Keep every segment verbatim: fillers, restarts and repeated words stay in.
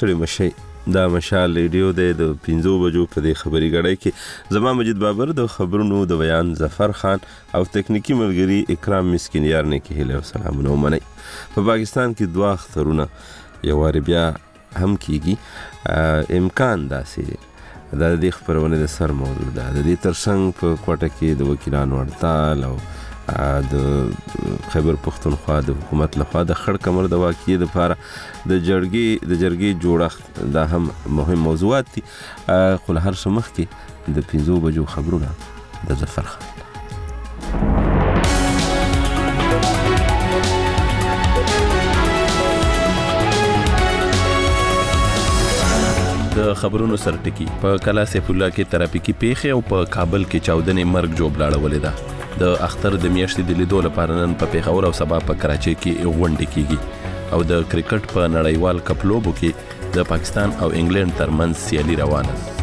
ستړي مشي. دا مشال ریډیو د پنځو بجو په دې خبري غړې کې زما مجید بابر د خبرونو د بیان ظفر خان او تکنیکی ملګری اکرام مسکینیار نه کې هله سلامونه ومني. په پاکستان کې دوه اخترونه یو وار بیا هم کیږي. امکان داسې دا د خبرونه د سر موضوع ده. د دې ترڅنګ په کوټه کې د وکیلانو هړتال او د خیبر پختونخوا د حکومت لخوا د خړ کمر د واقعي د لپاره د جرګې د جرګې جوړښت دا هم مهم موضوعات دي. خو له هر څه مخکې د پنځو بجو خبرونه د ظفر خان. د خبرونو سرټکی په کلا سیف الله کې ترافیکي پیښه او په کابل کې چاودنې مرګ جوړلاړولې ده. د اختر د میاشتې د لیدو لپاره نن په پیښور او سبا په کراچۍ کې غونډې کیږي او د کرکټ په نړیوال کپ لوبو کې د پاکستان او انګلند ترمنځ سیالي روانه ده.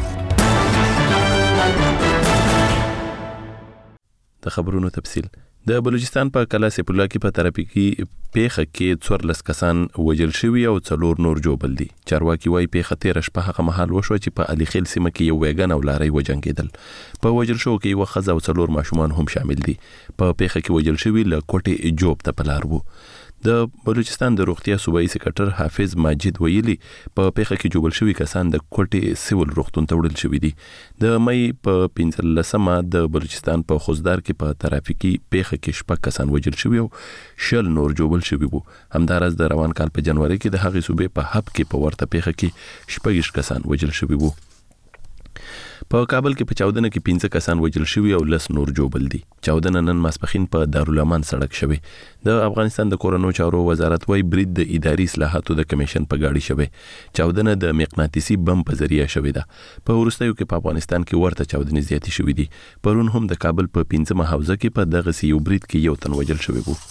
د خبرونو تفصیل. د بلوچستان په کلا سیف الله کې په ترافیکي پیښه کې څوارلس کسان وژل شوي او څلور نور ژوبل دي. چارواکي وايي پیښه تیره شپه هغه مهال وشوه چې په علي خیل سیمه کې یو ویګن او لارۍ وجنګېدل. په وژل شوو کې یوه ښځه او څلور ماشومان هم شامل دي. په پیښه کې وژل شوي له کوټې جوب ته په لار وو. د بلوچستان د روغتیا صوبایي سکرټر حافظ ماجد ویلي په پیښه کې جوبل شوي کسان د کوټې سیول روغتون ته وړل شوي دي. د مې په پنځلسمه د بلوچستان په خوزدار کې په ترافیکي پیښه کې شپږ کسان وژل شوي او شل نور جوبل شوي وو. همداراز د روان کال په جنوري کې د هغې صوبې په حب کې په ورته پیښه کې شپږ کسان وژل شوي وو. په کابل کې په چاودنه کې پنځه کسان وژل شوي او لس نور جوبل دي. چاودنه نن ماسپښین په دارالامان سړک شوی. د افغانستان د کورونو چارو وزارت وايي برید د اداري اصلاحاتو د کمیشن په غاړه شوی. چاودنه د مقناطیسي بم په ذریعہ شوی ده. په وروستیو کې په افغانستان کې ورته چاودنې زیاتې شوې دي. پرون هم د کابل په پنځمه حوزه کې په دغه یو برید کې یو تن وژل شوی وو.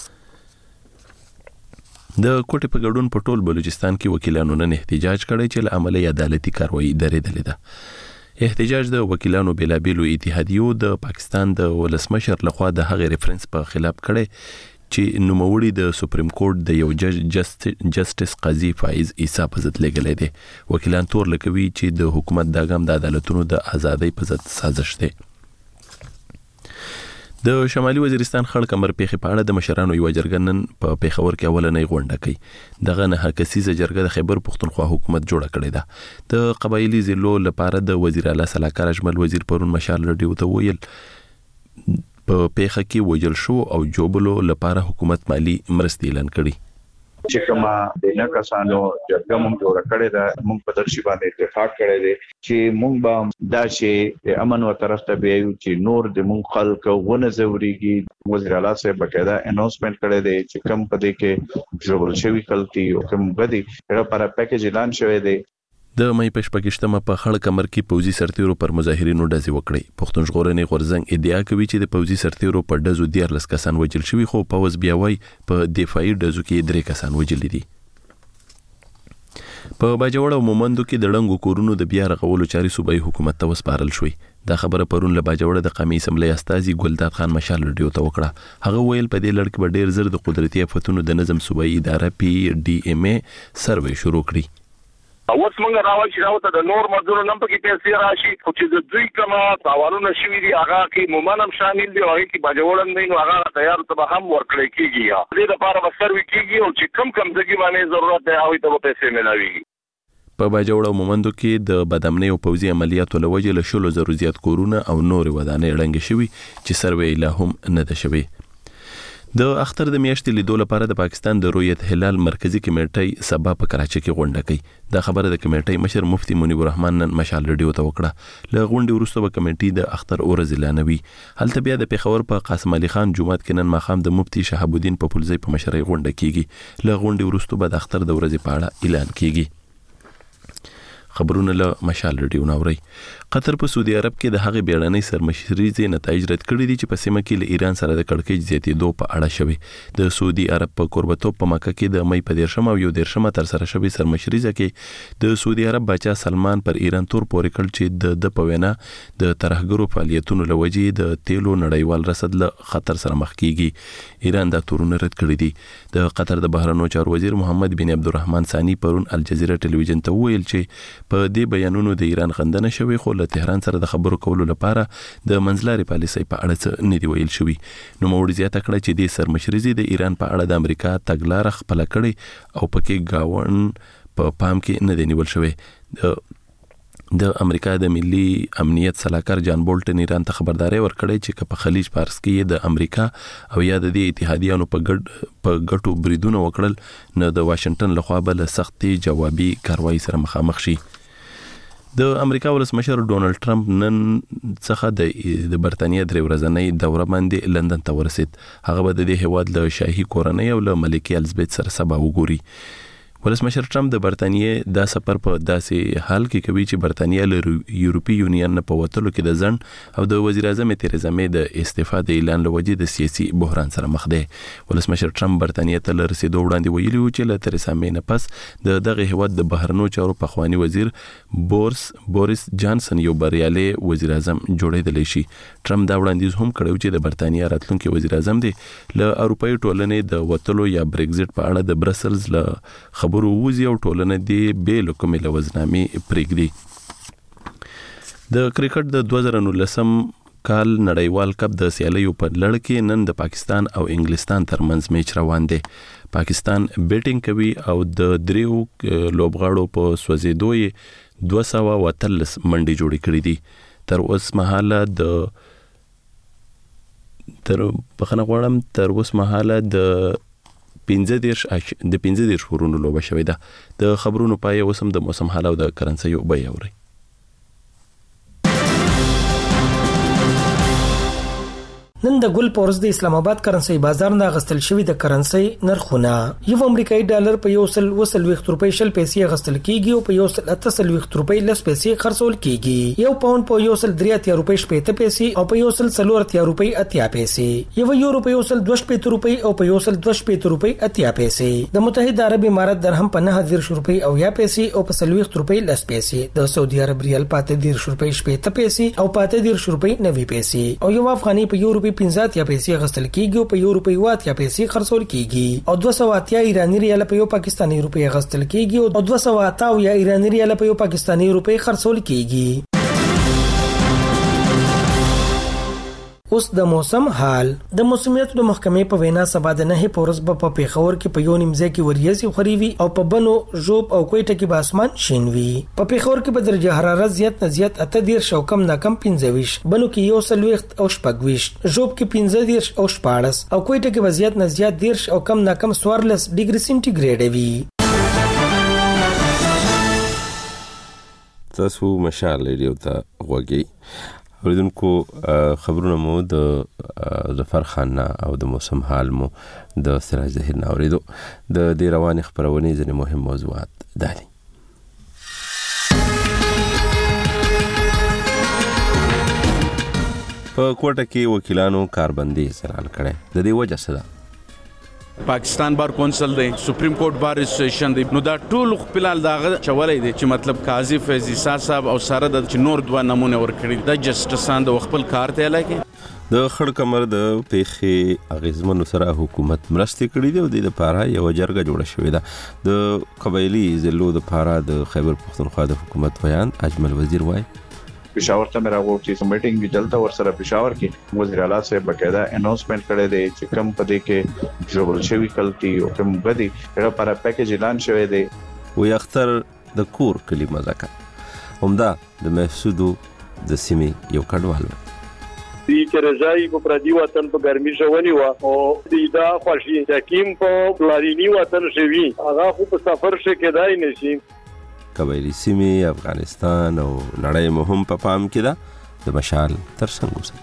د کوټې په ګډون په ټول بلوچستان کې وکیلانو نن احتجاج کړی چې له عملي عدالتي کاروایی درېدلې ده. احتجاج د وکیلانو بېلابېلو اتحادیو د پاکستان د ولسمشر لخوا د هغې ریفرنس په خلاف کړی چې نوموړي د سپریم کورټ د یو جج جسټس قاضي فایز عیسی په ضد لګلی دی. وکیلان تور لکوي چې د حکومت دا ګام د عدالتونو د ازادۍ په ضد سازش دی. د شمالي وزیرستان خړ کمر پیښې په اړه د مشرانو یو جرګه نن په پیښور کې اولنۍ غونډه کوي. دغه نه کسیزه جرګه د خیبر پختونخوا حکومت جوړه کړې ده. د قبایلی ضلعو لپاره د وزیر اعلی صلاحکار اجمل وزیر پرون مشال رډیو ته ویل په پیښه کې وژل شو او جوبلو لپاره حکومت مالی مرستې اعلان کړي. چې کومه د نه کسانو جرګه مونږ جوړه کړې ده مونږ په درشي باندې اتفاق کړی دی چې مونږ به دا چې د امن و طرف ته بیایو چې نور د مونږ خلک ونه ځوريږي. وزیر اعلی صاحب بقاعده اناونسمنت کړی دی چې کم په دې کې جوړول شوی خلک او کوم غدي هغه لپاره پیکیج اعلان شوی دی. د مې په شپږشتمه په خړ کمر کې پوځي سرتیرو پر مظاهرینو ډزې وکړې. پښتون ژغورنې غورځنګ ادعا کوي چې د پوځي سرتیرو په ډزو دیارلس کسان وژل شوي خو پوځ بیا وايي په دفاعي ډزو کې درې کسان وژل دي. په باجوړ او مومندو کې د ړنګو کورونو د بیا رغولو چاري صوبایي حکومت ته وسپارل شوې. دا خبره پرون له باجوړ د قومي اسمبلی استازي ګلداد خان مشال رډیو ته وکړه. هغه ویل په دې لړ کې به ډیر زر د قدرتي آفتونو د نظم صوبایي اداره پی ډي ام ای سروې شروع کړي. اوس موږ راوړل چې راوته د نور مزدورو نن پکې پیسې راشي خو چې د دوی کومه سوالونه شوي دي هغه کې مومن هم شامل دي او هغه کې باجوړن دی نو هغه تیار ته هم ورکړی کېږي. دې لپاره به سروي کېږي او چې کم کم ځای باندې ضرورت دی هغه ته به پیسې ملاويږي. په باجوړ او مومندو کې د بدامنۍ او پوځي عملیاتو له وجې له شلو زرو زیات کورونه او نور ودانۍ ړنګې شوي چې سروې لا هم نه ده شوي. د اختر د میاشتې لیدو لپاره د پاکستان د رؤیت هلال مرکزی کمیټې سبا په کراچۍ کې غونډه کوي. دا خبره د کمیټې مشر مفتي منیب الرحمن نن مشال رډیو ته وکړه. له غونډې وروسته به کمیټې د اختر ورځ اعلانوي. هلته بیا د پیښور په قاسم علي خان جومات کې نن ماښام د مفتي شهاب الدین پپلزی په مشرۍ غونډه کیږي. له غونډې وروسته به د اختر د ورځې په اړه اعلان کیږي. خبرونه له مشال رډیو ناوري. قطر په سعودي عرب کې د هغه بیړنۍ سرمشريزي نتایج رد کړي دي چې په سیمه کې له ایران سره د کړکېچ زیاتېدو په اړه شوی. د سعودي عرب په قربتوب په مکه کې د مې په دیرشم او یو دیرشم تر سره شوی سرمشريزه کې د سعودي عرب بچا سلمان پر ایران تور پورې کړ چې د د په وینا د ترهګرو فعالیتونو لوجې د تیلو نړیوال رصد له خطر سره مخ کیږي. ایران دا تورونه رد کړی دي. د قطر د بهرنیو چارو وزیر محمد بن عبدالرحمن ثانی پرون الجزیره ټلویزیون ته ویل چې په دې بیانونو د ایران غندنه شوی، خو له تهران سره د خبرو کولو لپاره د منځلاري پالیسۍ په اړه څه نه دی ویل شوی. نو موږ زیاته کړه چې د سرمشريزي د ایران په اړه د امریکا تګلاره خپل کړي او پکې گاون په پام کې نه دی نیول شوی. د امریکا د ملي امنیت سلاکار جان بولټن ایران ته خبرداري ورکړې چې په خلیج فارس کې د امریکا او یا د دې اتحادیانو په ګډ په ګټو بریدونه وکړل نه د واشنگټن لخوا بل سختي جوابي کاروایی سره مخامخ شي. د امریکا ولسمشر ډونالد ټرمپ نن څخه د برتانیې درې ورځنۍ دوره باندې لندن ته ورسید. هغه به د دې هیواد له شاهي کورنۍ او له ملکه الیزابت سره سبا وګوري. ولسمشر ټرمپ د برتانیې دا سفر په داسې حال کې کوي چې برتانیې له یورپي یونین نه په وتلو کې د ځنډ او د وزیر اعظم تریزا مې د استعفا د اعلان له وجې د سیاسي بحران سره مخ دی. ولسمشر ټرمپ برتانیې ته له رسیدو وړاندې ویلي و چې له تریزا مې نه پس د دغه هیواد د بهرنیو چارو پخوانی وزیر بورس بوریس جانسن یو بریالي وزیر اعظم جوړېدلی شي. ټرمپ دا وړاندیز هم کړی چې د برتانیې راتلونکي وزیر اعظم دی له اروپایي ټولنې د وتلو یا بریگزټ په اړه د برسلز له خبرو وزي او ټولنه دی به لکمه لوزنامې پرېږدي. د کرکټ د دوه زره نولسم کال نړیوال کپ د سیالیو په لړ کې نن د پاکستان او انګلستان ترمنځ میچ روان دی. پاکستان بیټینګ کوي او د دریو لوبغاړو په سوځېدو یې دوه سوه اتلس منډې جوړې کړې دي. تر اوس مهاله د تر بخنه غواړم تر اوس مهاله د پنځه دیرش د پنځه دیرش ورونو لوبه شوې ده. د خبرونو پای اوس هم د موسم حال او د کرنسۍ بیه اوري. نن د ګل پورس د اسلام آباد کرنسي بازار نه غستل شوی د کرنسي نرخونه یو امریکایي ډالر په یو سل وسل وخت روپۍ شل پیسې غستل کیږي او په یو سل اتسل وخت روپۍ لس پیسې خرڅول کیږي. یو پاوند په یو سل درې اتیا روپۍ شپږ پیسې او په یو سل څلور اتیا روپۍ اتیا پیسې. یو یورو په یو سل دوه شپږ روپۍ او په یو سل دوه شپږ روپۍ اتیا پیسې. د متحده عرب امارات درهم په نه دیرش روپۍ او یا پیسې او په سل وخت روپۍ لس پیسې. د سعودي عرب ریال په دیرش روپۍ شپږ پیسې او په دیرش روپۍ نوي پیسې او یو افغاني په یو روپۍ پنځه یا پیسې غستل کیږي او په یو روپۍ وات یا پیسې خرڅول کیږي او دوه سوه اتیا ایرانی ریال په یو پاکستانی روپۍ غستل کیږي او دوه سوه اته یا ایرانی ریال په یو پاکستانی روپۍ خرڅول کیږي. اوس د موسم حال. د موسمیت د محکمې په وینا سبا د نه پورس په پیښور کې په یو نیمځای کې وریځي خوريوي او په بنو ژوب او کوټه کې به اسمان شین وي. په پیښور کې به درجه حرارت زیات نه زیات اته دیرش او کم نه کم پنځه ویش، بنو کې یو سل وخت او شپږ ویش، ژوب کې پنځه دیرش او شپاړس او کوټه کې به زیات نه زیات دیرش او کم نه کم څوارلس ډیګري سنټیګریډ وي. تاسو مشال ریډیو ته غوږی اوریدونکو خبرونه مو د ظفر خان او د موسم حال مو د سراج ظهیر نه اوریدو. د دې روانې خبرونې ځینې مهم موضوعات دا دي. په کوټه کې وکیلانو کاربندیز اعلان کړی. د دې وجه څه ده؟ پاکستان بار کونسل دی، سپریم کورټ بار اسوسییشن دی، نو دا ټول خپل داغه چولې دي چې مطلب قاضي فیض عیسی صاحب او سره د نور دوه نمونه ورکړي د جسټسان د خپل کار ته لکه د خړ کمر د پیخي اغیزمنو سره حکومت مرستې کړې دي او د لپاره یو جرګه جوړه شوې ده. د قبایلی ضلعو د لپاره د خیبر پختونخوا د حکومت بیان اجمل وزیر وای پېښور ته میرا وو چې میټینګ وی دلته ور سره پېښور کې وزیر اعلی سے بقاعده اناونسمنت کړی دی چې کم پدې کې جوړ شوی کلتي او کم غدي هغه پر پیکیج اعلان شوی دی. وی اختر د کور کلمه ځکه همدا د محسودو د سیمې یو کډوال دی چې رضای په پردي وطن په ګرمي شونی و او دا خوشي حکیم په پلارینی وطن شوی هغه خو په سفر شه کېدای نشي. قبایلی سیمې افغانستان او نړۍ مهم په پام کې ده. د مشال تر څنګ اوسئ.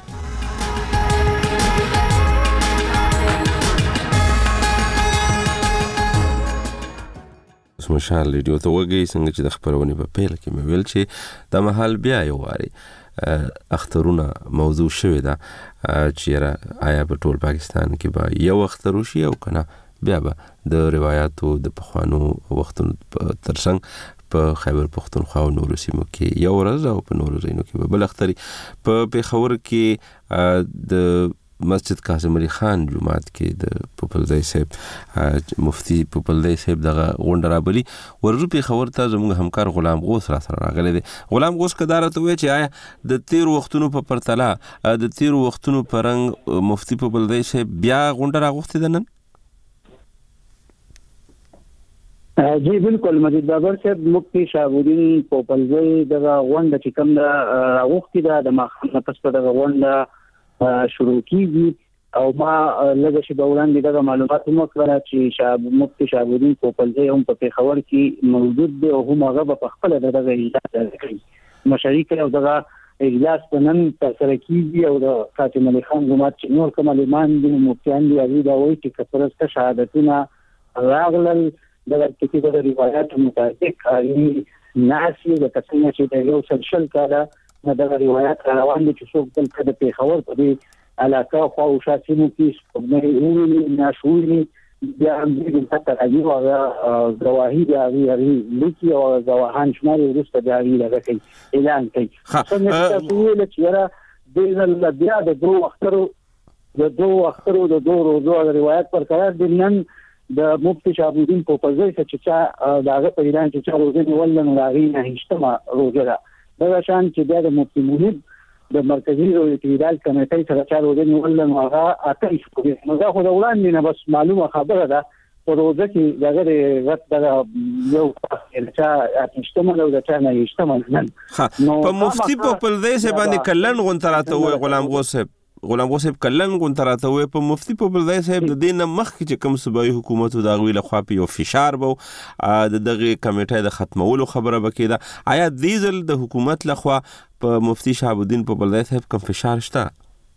اوس مشال ریډیو ته وګورئ څنګه چې د خبرونې په پیل کې مې ویل چې د محل بیا یو واري اخترونه موضوع شوی دا چې آیا په ټول پاکستان کې به یو اختر وشي او کنه بیا به د روایتو د پخوانو وختونو ترڅنګ په خیبر پختونخوا او نورو سیمو کې یو ورځ او په نورو ځایونو کې به بل اختري په پیښور کې د مسجد قاسم علي خان جماعت کې د پوپلزی صاحب مفتی پوپلزی صاحب دغه غونډه رابلی ورجو پیښور ته زموږ همکار غلام غوث را سره راغلی دی. غلام غوث کدار ته وایي چې آیا د تیر وختونو په پرتله د تیر وختونو په رنګ مفتی پوپلزی صاحب بیا غونډه راغوښتې ده نن؟ جی بالکل مجید بابر صاحب مفتی شهاب الدین پوپلزی دغه غونډه چې کوم ده راغوښتې ده د ماښام نه پس په دغه غونډه شروع کیږي او ما لږ شي وړاندې دغه معلومات هم کړل چې شهاب مفتی شهاب الدین پوپلزی هم په پیښور کې موجود دی او هم هغه په خپل دغه اجلاس کوي مشاري کوي او دغه اجلاس په نن ترسره کیږي او د قاسم علي خان جماعت چې نور کوم عالمان دي مفتیان دي هغه دا وایي چې کثرت شهادتونه راغلل دغه کې د روایت مطابق علي ناسي د کسانو چې د یو سلسل کاله دغه روایت روان دي چې څوک دلته د پیښور په دې علاقه خو او شاسمو کې په ویلي ناشوري بیا هم دې حتی راځي او غواهي دی هغه لیکي او غواهان شماري ورسته بیا هغه کوي اعلان کوي څنګه چې ویل چې را د بیا د دوه اخترو د دوه اخترو د دوه روزو روایت پر قرار دي نن د مفتی شهاب الدین پوپلزی چې داغه په اعلان چې روزه ولن راغی نه هیڅ روزه ده دا شان چې بیا د مفتی منیب د مرکزی اعتدال کمیټې سره چارو د نیولن هغه اته شپږ نو دا خو د وړاندې نه بس معلومه خبره ده په روزه کې دغه غت دغه یو چې اټشتمه او د چا نه اجتماع نن په مفتی پوپلزی صاحب باندې کلن غونتراته وي غلام غوث صاحب غلام غوث صاحب کلن غونتراته وي په مفتی پوپلزی صاحب د دین مخکې چې کوم صوبایي حکومت د غوی له خوا په یو فشار بو د دغه کمیټې د ختمولو خبره وکړه آیا دیزل د حکومت له خوا په مفتی شهاب الدین پوپلزی صاحب کوم فشار شته؟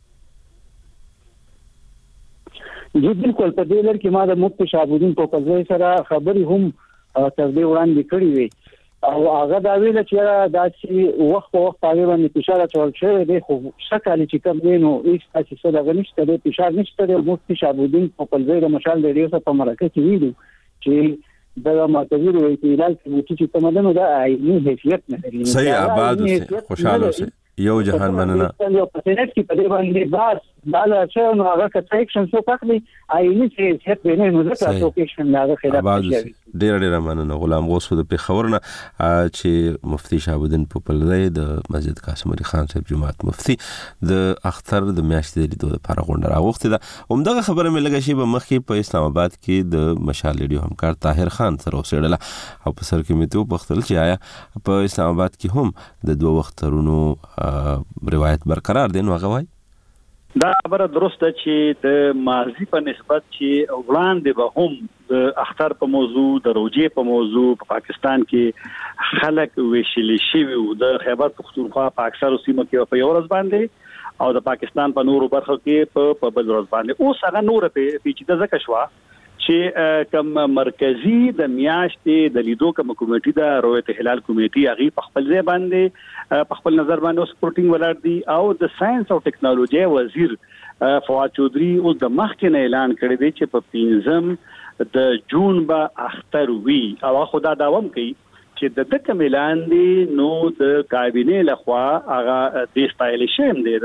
جی بالکل په دې لړ کې ما د مفتی شهاب الدین پوپلزی سره خبري هم تر دې وړاندې کړې وي او هغه دا ویل چې دا چې وخت په وخت هغه باندې فشار چول شوی دی خو شکل چې کوم دینو هیڅ تاسو سره غنښت دی فشار نشته دی مفتی شهاب الدین پوپلزی د مشال د ریاست په مرکه کې ویلو چې د مرکزی اعتدال کمیټې چې تمدنو دا عیني حیثیت نه لري. صحیح آباد اوسئ خوشاله اوسئ یو جهان مننه یو پسنټ کې په دې باندې باز دا چې نو هغه کته اکشن څو پخلی عیني حیثیت به نه ځکه څو اکشن لاغه خلاف شي. ډیر ډیر مننه غلام غوث د پیښور نه چې مفتی شهاب الدین پوپلزی د مسجد قاسم علي خان صاحب جماعت مفتی د اختر د میاشتې د لیدو لپاره غونډه راوغوښتې ده. همدغه خبره مې لږه شی به مخکې په اسلام آباد کې د مشال ریډیو همکار طاهر خان سره وسېړله او په سر کې مې ته وپوښتل چې آیا په اسلام آباد کې هم د دوه وخترونو روایت برقرار دي؟ نو هغه وایي دا خبره درسته چې د ماضي په نسبت چې وړاندې به هم د اختر په موضوع د روزې په موضوع په پاکستان کې خلک ویشلي شوي وو د خیبر پختونخوا په اکثرو سیمو کې په یو ورځ باندې او د پاکستان په نورو برخو کې په بل ورځ باندې اوس هغه نور په پیچیده ځکه شوه چې کوم مرکزی د میاشتې د لیدو کوم کمیټې د روایت هلال کمیټې هغه په خپل ځای باندې په خپل نظر باندې سپورټینګ ولر دي او د ساينس او ټیکنالوژي وزیر فواد چودري اوس د مخکې نه اعلان کړی دی چې په پنځم د جون به اختر وی او خدا داوم کوي چې د دغه اعلان دی نو د کابینه لخوا هغه د استایل شیم دی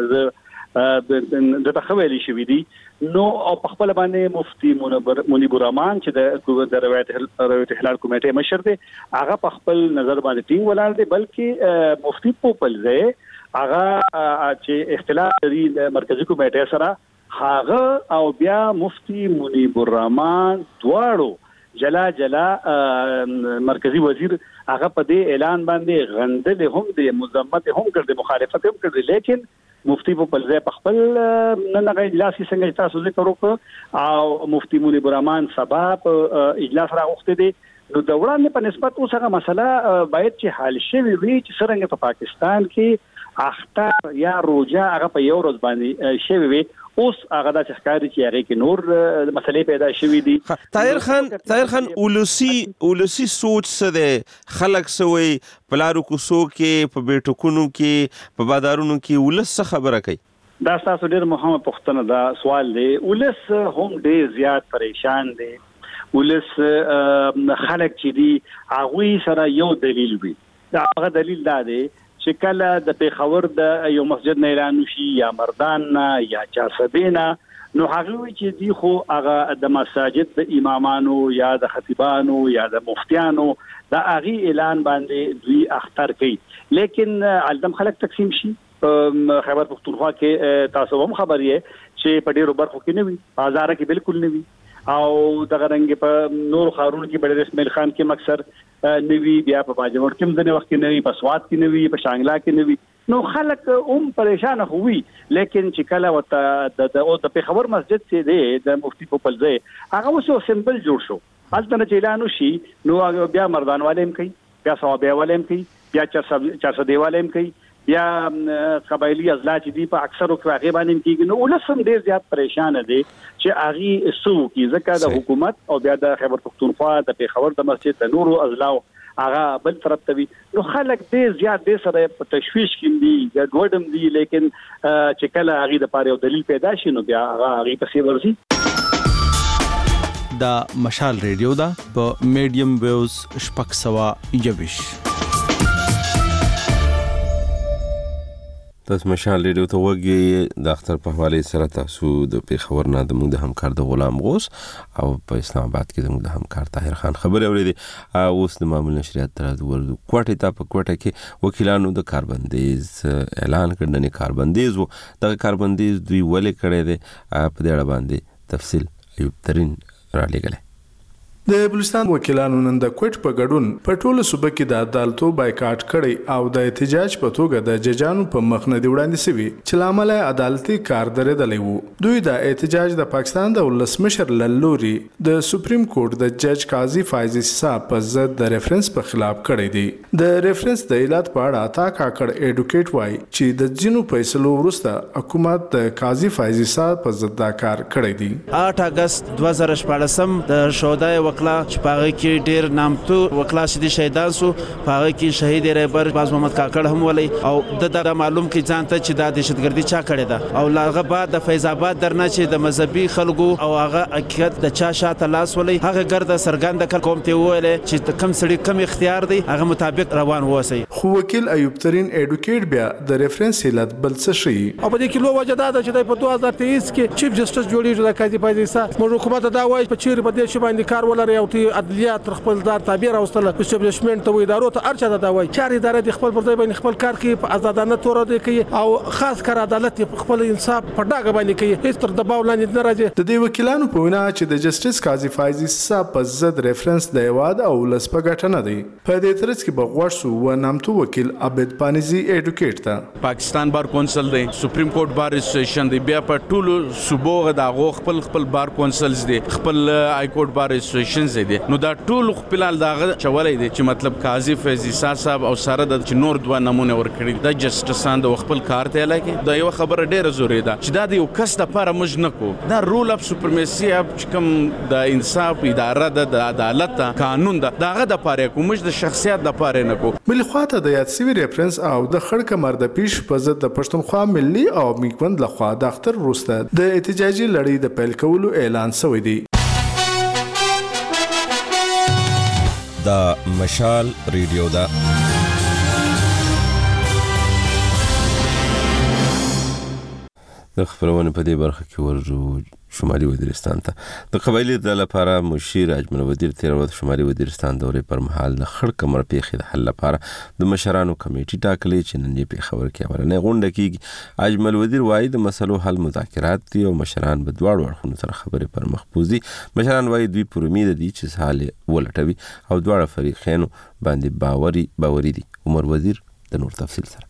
د تخویلی شوی دی نو او په خپل باندې مفتی منیب الرحمن چې د روایت روایت هلال کمیټې مشر دی هغه په خپل نظر باندې ټینګ ولاړ دی بلکې مفتی پوپلزی هغه چې اختلاف لري د مرکزی کمیټې سره هغه او بیا مفتی منیب الرحمن دواړو جلا جلا مرکزی وزیر هغه په دې اعلان باندې غندل هم د مذمت هم کړ مخالفت هم کړ لیکن مفتی پوپلزی په خپل نن هغه اجلاس کې څنګه تاسو ذکر وکړو او مفتی منیب الرحمن سبا په اجلاس راغوښته دي نو د وړاندې په نسبت اوس هغه مسله باید چې حل شي وي چې څنګه په پاکستان کې اختر یا روزه هغه په یو ورځ باندې شوی وي اوس هغه د ښکاری چې هغه کې نور مسلې پیدا شوې دي. طاهر خان طاهر خان ولسی ولسی سوچ څه ده خلک سوي پلارو کوسو کې په بیٹکونو کې په بازارونو کې ولس خبره کوي؟ دا تاسو ډېر مهمه پوښتنه دا سوال دی. ولس هم ډېر زیات پریشان دي. ولس خلک چې دي هغه سره یو دلیل وي. دا هغه دلیل دا دی چې کله د پیښور د یو مسجد نه اعلان شي یا مردان نه یا چارسدینا نو هغه وی چې دی خو هغه د مساجد د امامانو یا د خطیبانو یا د مفتیانو دا هغه اعلان باندې دوی اختر کوي. لیکن علم خلک تقسیم شي خبر پختونخوا کې تاسو هم خبر یې چې په ډیرو برخو کې نه وي بازار کې بالکل نه وي او دغه رنګ په نور خارونو کې بډې اسماعیل خان کې مکسر نوی بیا په باجوړ کې مدنه وخت کې نوی په سواد کې نوی په شانګلا کې نوی نو خلک هم پریشان خوي. لیکن چې کله وته د او د پیښور مسجد سي دی د مفتی په پلځه هغه وسو سمبل جوړ شو هلته نه اعلان شي نو بیا مردان والیم کوي بیا ثوابه والیم کوي بیا چارسو دیوالیم کوي بیا قبایلی ازلا چې دی په اکثرو کې هغه باندې کېږي. نو ولسم ډیر زیات پریشان دي چې هغه سو کې ځکه د حکومت او بیا د خیبر پختونخوا د پیښور د مسجد د نورو ازلاو هغه بل طرف ته وي. نو خلک ډیر زیات دي سره په تشويش کې دي ګډوډم دي. لیکن چې کله هغه د پاره یو دلیل پیدا شي نو بیا هغه هغه پسې ورځي. دا مشال ریډیو دا په میډیم ویوز شپږ سوه یوویش. تاسو مشال ریډیو ته وګورئ. د اختر په حواله سره تاسو د پیښور نه د موږ همکار د غلام غوث او په اسلام آباد کې د موږ همکار طاهر خان خبرې اورېدې. اوس د معمول نشریات تر ورته کوټه ته په کوټه کې وکیلانو د کاربندیز اعلان کړنې کاربندیز وو. د کاربندیز دوی ولې کړی دی په دې اړه باندې تفصیل ایوب ترين را لګلې. د بلوچستان وکیلانو نن د کوټ په ګډون په ټوله صوبه کې د عدالتو بایکاټ کړي او د احتجاج په توګه د ججانو په مخ نه دی وړاندې شوی چې لامل عدالتي کار درېدلی وو. دوی د احتجاج د پاکستان د ولسمشر لوري د سپریم کورټ د جج قاضي فایز صاحب په ضد د ریفرنس په خلاف کړی دی. د ریفرنس د علت په اړه عطا کاکړ ایډوکیټ وای چې د جنو فیصلو وروسته حکومت د قاضي فایز صاحب په ضد دا کار کړی دی. آټ اگست دوه زره شپږم د شهدای وکلا چې پاره کې ډېر نامتو وکلا چې شهیدان سو پاره کې شهید رهبر باز محمد کاکړ هم ولي او د د معلوم کې ځانته چې د دهشتګردي چا کړی دا او لاغه بعد د فیض آباد درنه چې د مذهبي خلکو او هغه حقیقت د چا شاته لاس ولي هغه ګرد سرګند کوم ته ویل چې کم سړي کم اختیار دی هغه مطابق روان ووسی. خو وکیل ایوب ترين ایډوکیټ بیا د ریفرنس علت بل څه شي او په دې کې لو وجدا ده چې په دوه هزار تیئیس کې چیف جسټس جوړیږي د قاضي فایز صاحب موږ حکومت دا وایي په چیرې په دې شی باندې کار ولري او عدلیه تر خپل دار تابع راوستله اسټابلیشمنت ته ادارو ته ارچا دا وایي چاري اداره د خپل پر ځای باندې خپل کار کوي په آزادانه تور دی کوي او خاص کار عدالت خپل انصاف په ډاګه باندې کوي هیڅ تر دباو لاندې نه راځي. د دې وکیلانو په وینا چې د جسټس قاضي فایز صاحب په ضد ریفرنس د یواد او لسپه غټنه دی. په دې ترڅ کې بغوښ سو و نامتو وکیل عبد پانیزي ایډوکیټ ته پاکستان بار کونسل دی سپریم کورټ بار اسوسییشن دی بیا په ټولو صوبو د غو خپل خپل بار کونسلز دی خپل های کورټ بار اسوسییشن دی نو دا ټول خپل داغه چولې دي چې مطلب قاضي فیض صاحب او سره د نور دوه نمونه ورکړي د جسټسان د خپل کار ته لکه دا یو خبره ډیره ضروري ده چې دا د یو کس د لپاره موږ نه کو دا رول اف سپرمیسی اپ چې کوم د انصاف اداره د عدالت قانون ده داغه د لپاره کوم د شخصیت د لپاره نه کو. بل خواته د یادسوي ریفرنس او د خړ کمر د پیش په ضد د پښتونخوا ملي او میکوند لخوا د اختر وروسته د احتجاجي لړۍ د پیل کولو اعلان شوی دی. دا مشال ریډیو دا د خبرونه په دې برخه کې ورجو شمالي وزیرستان ته د قبایلی د لپاره مشیر اجمل وزیر تیر ورځ شمالي وزیرستان دورې پر مهال د خړ کمر پیښې د حل لپاره د مشرانو کمیټې ټاکلې چې نن یې په خبر کې اولنې غونډه کیږي. اجمل وزیر وایي د مسلو حل مذاکرات دي او مشران به دواړو اړخونو سره خبرې پر مخ بوزي. مشران وایي دوی پر امید دي چې حل ولټوي او دواړه فریقینو باندې باوري باوري دي. عمر وزیر د نور تفصیل سره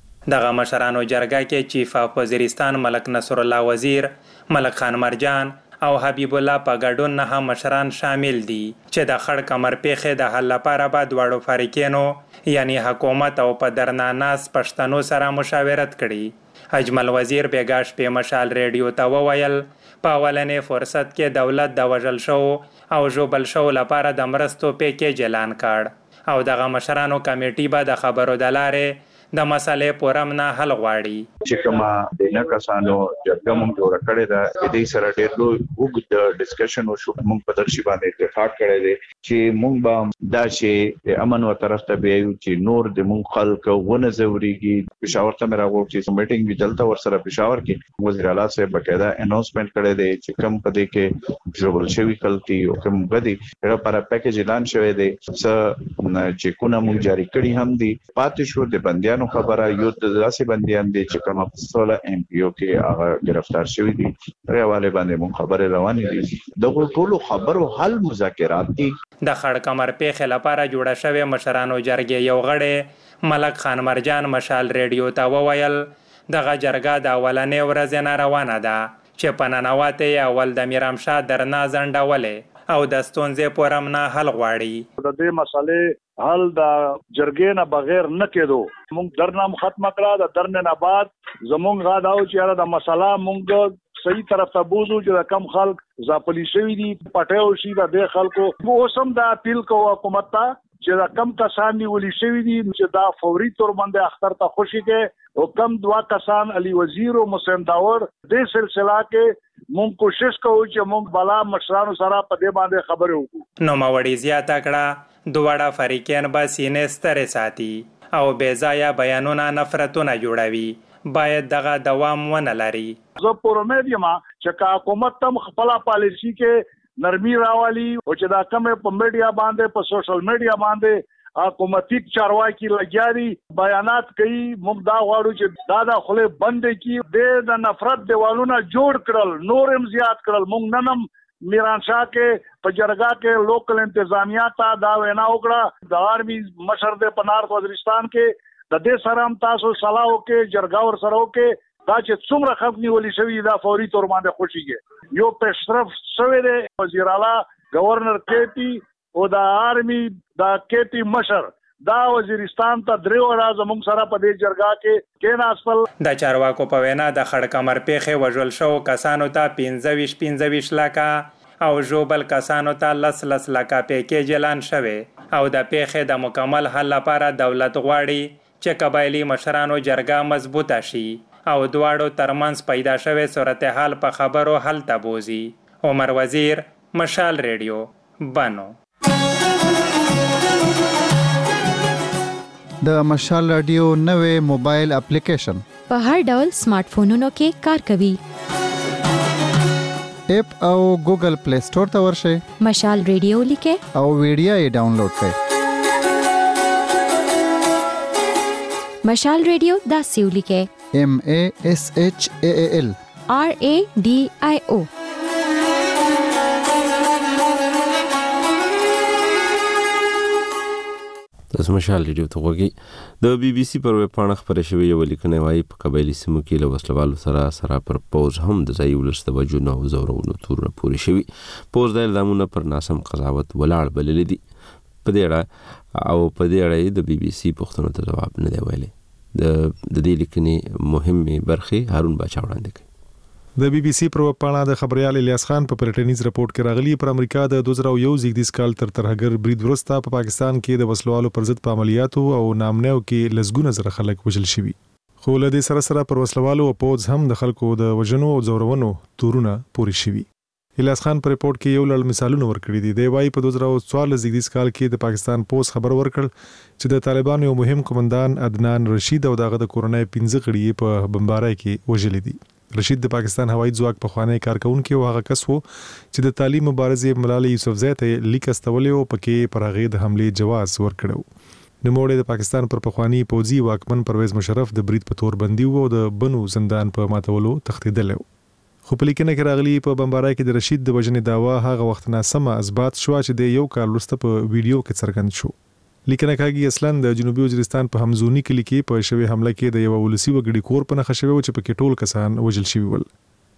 دغه مشرانو جرګه کې چیف اف وزیرستان ملک نصر الله وزیر، ملک خان مرجان او حبیب الله په ګډون نه مشران شامل دي چې د خړ کمر پیښې د حل لپاره به دواړو فریقینو یعنی حکومت او په درناناس پښتنو سره مشاورت کړي. اجمل وزیر بیګاش په مشال ریډیو ته وویل په اولنې فرصت کې دولت د وژل شو او ژوبل شو لپاره د مرستو پیکیج اعلان کړ او دغه مشرانو کمیټې به د خبرو د لارې د مسالې پورم نه حل غواړي. چې کومه د نه کسانو جرګه مونږ جوړ کړې ده د دې سره ډېر لوی وګړي ډسکشن وشو. مونږ په درشي باندې اتفاق کړی دی چې مونږ به دا چې امن و طرف ته بیاو چې نور د مونږ خلک ونه زوريږي. پېښور ته مې راغوښتي چې میټینګ وی دلته ورسره پېښور کې وزیر اعلی صاحب بقاعده اناونسمنت کړی دی چې کم پدې کې جوړول شوی کلتي او کوم غدي هغه پر پیکیج اعلان شوی دی چې کو نه مونږ جاری کړی هم دي. پاتې شو د بندیانو خبره یو د داسې بندیان دي چې کوم افسوله ایم پی او کې هغه گرفتار شوی دي. ریواله باندې مون خبره روانې دي. دغه ټولو خبرو حل مذاکرات دي. د خړ کمر پیښې لپاره جوړه شوې مشرانو جرګې یو غړی ملک خان مرجان مشال ریډیو ته وویل دغه جرګه د اولنې ورځې نه روانه ده چې په ننواتې اول د میرامشاه درنا ځنډولې او د ستونزې پورم نه حل غواړي. د دې مسالې حل د جرګې نه بغیر نه کېدو. مونږ درنام ختم کړه. د درنې نه بعد زمونږ غاډ او چې د مسله مونږ صحیح طرف ته بوزو چې د کم خلک ځاپلی شوی دي پټیو شي د دې خلکو. اوسم د اپیل کوو حکومت ته چې د کم کسان نیولي شوی دي چې دا فوري تور باندې اختر ته خوشي کې او کم دوا کسان علي وزیر او مسلم داور د سلسله کې مونږ کوشش کوو چې مونږ بالا مشرانو سره په دې باندې خبرې وکړو. نو موړی زیاته کړه دواړه فریقین به سینې سترې ساتي او بې ځایه بیانونه نفرتونه جوړوي. باید دغه دوام ونه لري. زه پر امید یم چې کا حکومت تم خپل پالیسی کې نرمي راولي او چې دا کم په میډیا باندې په سوشل میډیا باندې حکومتي چارواکي لګیاري بیانات کوي. موږ دا غواړو چې دا د خله بند کی د نفرت دیوالونه جوړ کړل نور هم زیات کړل. موږ ننم میرانشاه کې په جرګه کې لوکل انتظامیه ته دا وینا وکړه د آرمي مشر د پنار وزیرستان کې د دې سره هم تاسو صلاح وکړي جرګه ور سره وکړي دا چې څومره خلک نیولي شوی دا فوري تور باندې خوشيږي. یو پیشرفت شوی دی وزیر اعلی گورنر کېپی او د آرمي د کېپی مشر دا وزیرستان ته درو راز موږ سره په دې جرګه کې کېناستل. د چارواکو په وینا د خړ کمر پیښې وژل شو کسانو ته پنځه ویشت پنځه ویشت لکه او ژوبل کسانو ته لس لس لکه پیکیج اعلان شوی او د پیښې د مکمل حل لپاره دولت غواړي چې قبایلی مشرانو جرګه مضبوطه شي او دواړو ترمنځ پیدا شوی صورتحال په خبرو حل ته بوزي. عمر وزیر مشال ریډیو بانو. د مشال رادیو نوې موبایل اپلیکیشن په هر ډول سمارټ فونونو کې کار کوي. اپ او ګوګل پلی سٹور ته ورشئ. مشال ریډیو لیکه او ویډیو یې ډاونلوډ کړئ. مشال ریډیو دا سیو لیکه ایم ا اس ایچ ا ال آر ا ډی آی او. د مشال ریډیو ته وګورئ. د بي بي سي پر ویب پاڼه خبرې شوې یو لیکنه وايي په قبایلی سیمو کې له وسلوالو سره سره پر پوز هم د ځای ولست د وجونو او زورونو تورونه پوری شوی. پوز د الزامونو پر ناسم قضاوت ولاړ بلل دي. په دې اړه او په دې اړه د بي بي سي پوښتنو ته جواب نه دی ویلي. د د دې لیکنې مهمه برخه هارون باچا وړاندې کړي. د بي بي سي پر پاڼه د خبريال الیاس خان په پریټنیز رپورت کې راغلی پر امریکا د دوه زره یو زیږدیز کال تر ترهګر برید ورسته په پاکستان کې د وسلوالو پر ضد په عملیاتو او نامنیو کې لسګونه زره خلک وژل شوي. خو له دې سره سره پر وسلوالو او پوز هم د خلکو د وژنو او زورونو تورونه پوری شوي. الیاس خان په رپورت کې یو لړ مثالونه ورکړي دي. دی وايي په دوه زره څوارلس زیږدیز کال کې د پاکستان پوز خبر ورکړ چې د طالبانو یو مهم کمانډان عدنان رشید او دغه د کورونای پنځه غړي په بمبارۍ کې وژل دي. رشید د پاکستان هوایي ځواک په خوانی کارکونکو او هغه کس وو چې د تعلیم مبارزې ملالۍ یوسفزۍ ته لیک استولې او پکې پر هغه د حمله جواز ورکړو. نوموړی د پاکستان پر پخوانی پوځي واکمن پرویز مشرف د برید په تور بندي وو او د بنو زندان په ماتولو تختیدل. خو په لیکنه کې راغلی په بمبارۍ کې د رشید د وژنې داوا هغه وخت ناسمه اثبات شو چې د یو کال وروسته په ویډیو کې څرګند شو. لیکنه کوي اصلا د جنوبي وزیرستان په همزونی کلی کې په شوی حمله کې د یو ولسی وګړي کور په نخښه شوی چې په کې ټول کسان وژل شوی ول.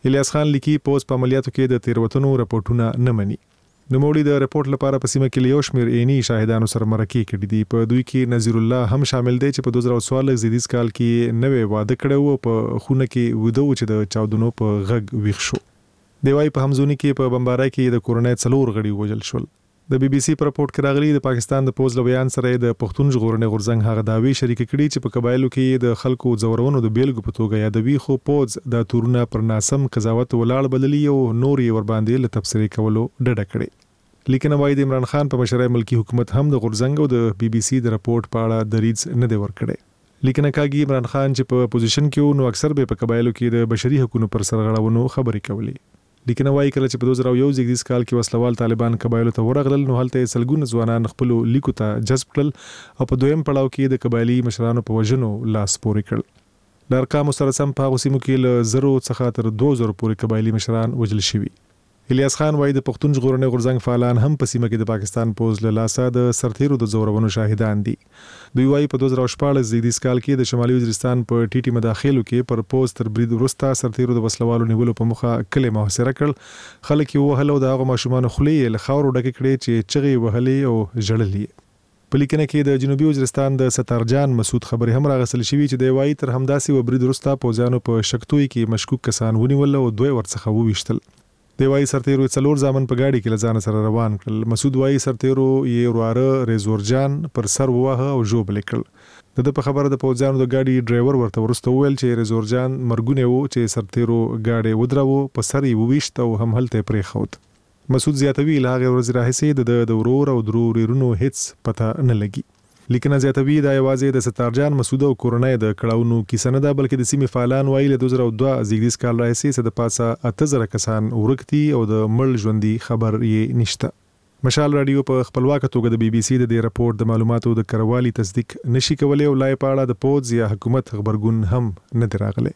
الیاس خان لیکي پوز په عملیاتو کې د تیروتنو رپورټونه نه مني. نوموړي د رپورت لپاره په سیمه کې یو شمېر عیني شاهدانو سره مرکې کړي دي. په دوی کې نذیر الله هم شامل دی چې په دوه زره څوارلس زیدیز کال کې نوې واده کړی و په خونه کې وده و چې د چاودنو په غږ ویښ شو. دی وايي په همزوني کې په بمبارۍ کې د کورنۍ څلور غړي وژل شول. د بي بي سي په رپورت کې راغلي د پاکستان د پوز له بیان سره د پښتون ژغورنې غورځنګ هغه دعوی شریک کړي چې په قبایلو کې د خلکو ځورونو د بیلګو په توګه یادوي، خو پوز د تورونه پر ناسم قضاوت ولاړ بللي او نور یې ور باندې له تبصرې کولو ډډه کړې. لیکن وايي د عمران خان په مشرۍ ملکی حکومت هم د غورځنګ او د بي بي سي د رپورت په اړه دریځ نه دی ورکړی. لیکن کاږي عمران خان چې په پوزیشن کې نو اکثر به په قبایلو کې د بشري حقوقو پر سرغړونو خبرې کولې. لیکن وايي کله چې په دوه زره یو زیږدیز کال کې وسلوال طالبان قبایلو ته ورغلل نو هلته سلګونه ځوانان خپل لیکو ته جذب کړل او په دویم پړاو کې د قبایلی مشرانو په وژنو لاس پورې کړل. د ارقامو سره سم په غوسیمو کې له زرو څخه تر دوه زره پورې قبایلی مشران وژل شوي. الیاس خان وايي د پښتون ژغورنې غورځنګ فعالان هم په سیمه کې د پاکستان پوز له لاسه د سرتیرو د زورونو شاهدان دي. دوی وايي په دوه زره شپاړس زیږدیز کال کې د شمالي وزیرستان په ټي ټي مداخلو کې پر پوز تر برید وروسته سرتیرو د وسلوالو نیولو په مخه کله محاصره کړل. خلک یې وهل او د هغه ماشومان خولې له خاورو ډکې کړې چې چغې وهلې او ژړلې. په لیکنه کې د جنوبي وزیرستان د ستارجان مسعود خبرې هم راغسل شوې چې د وايي تر همداسې و برید وروسته پوزانو په شکتوي کې مشکوک کسان ونیول او دوی ورڅخه وویشتل. دی وايي سرتیرو څلور ځامن په گاډي کې لزان سره روان کړل. مسعود وايي سرتیرو یې ورواره ریزورجان پر سر ووهه او ژوبل کړل. د په خبره د پوځیانو د گاډي ډرایور ورته ورسته وویل چې ریزورجان مرګونه وو چې سرتیرو گاډي ودراوه په سر یې وویشت او هم هلته پرې خوت. مسعود زیاتوي له هغه ورځې راهیسې د ورور او درورونو هیڅ پته نه لګي. لیکن زیاتوي دا یوازې د ستارجان مسعود او کورنۍ د کړهونو کیسه نه ده بلکې د سیمې فعالان وايي له دوه زره دوه زیږدیز کال راهیسې د پاسه اته زره کسان ورکتي او د مړ ژوندۍ خبر یې نشته. مشال رادیو په خپلواکه توګه د بي بي سي د دې رپورت د معلوماتو د کروالي تصدیق نشي کولای او لای په اړه د پوز یا حکومت خبرګون هم نه دراغله.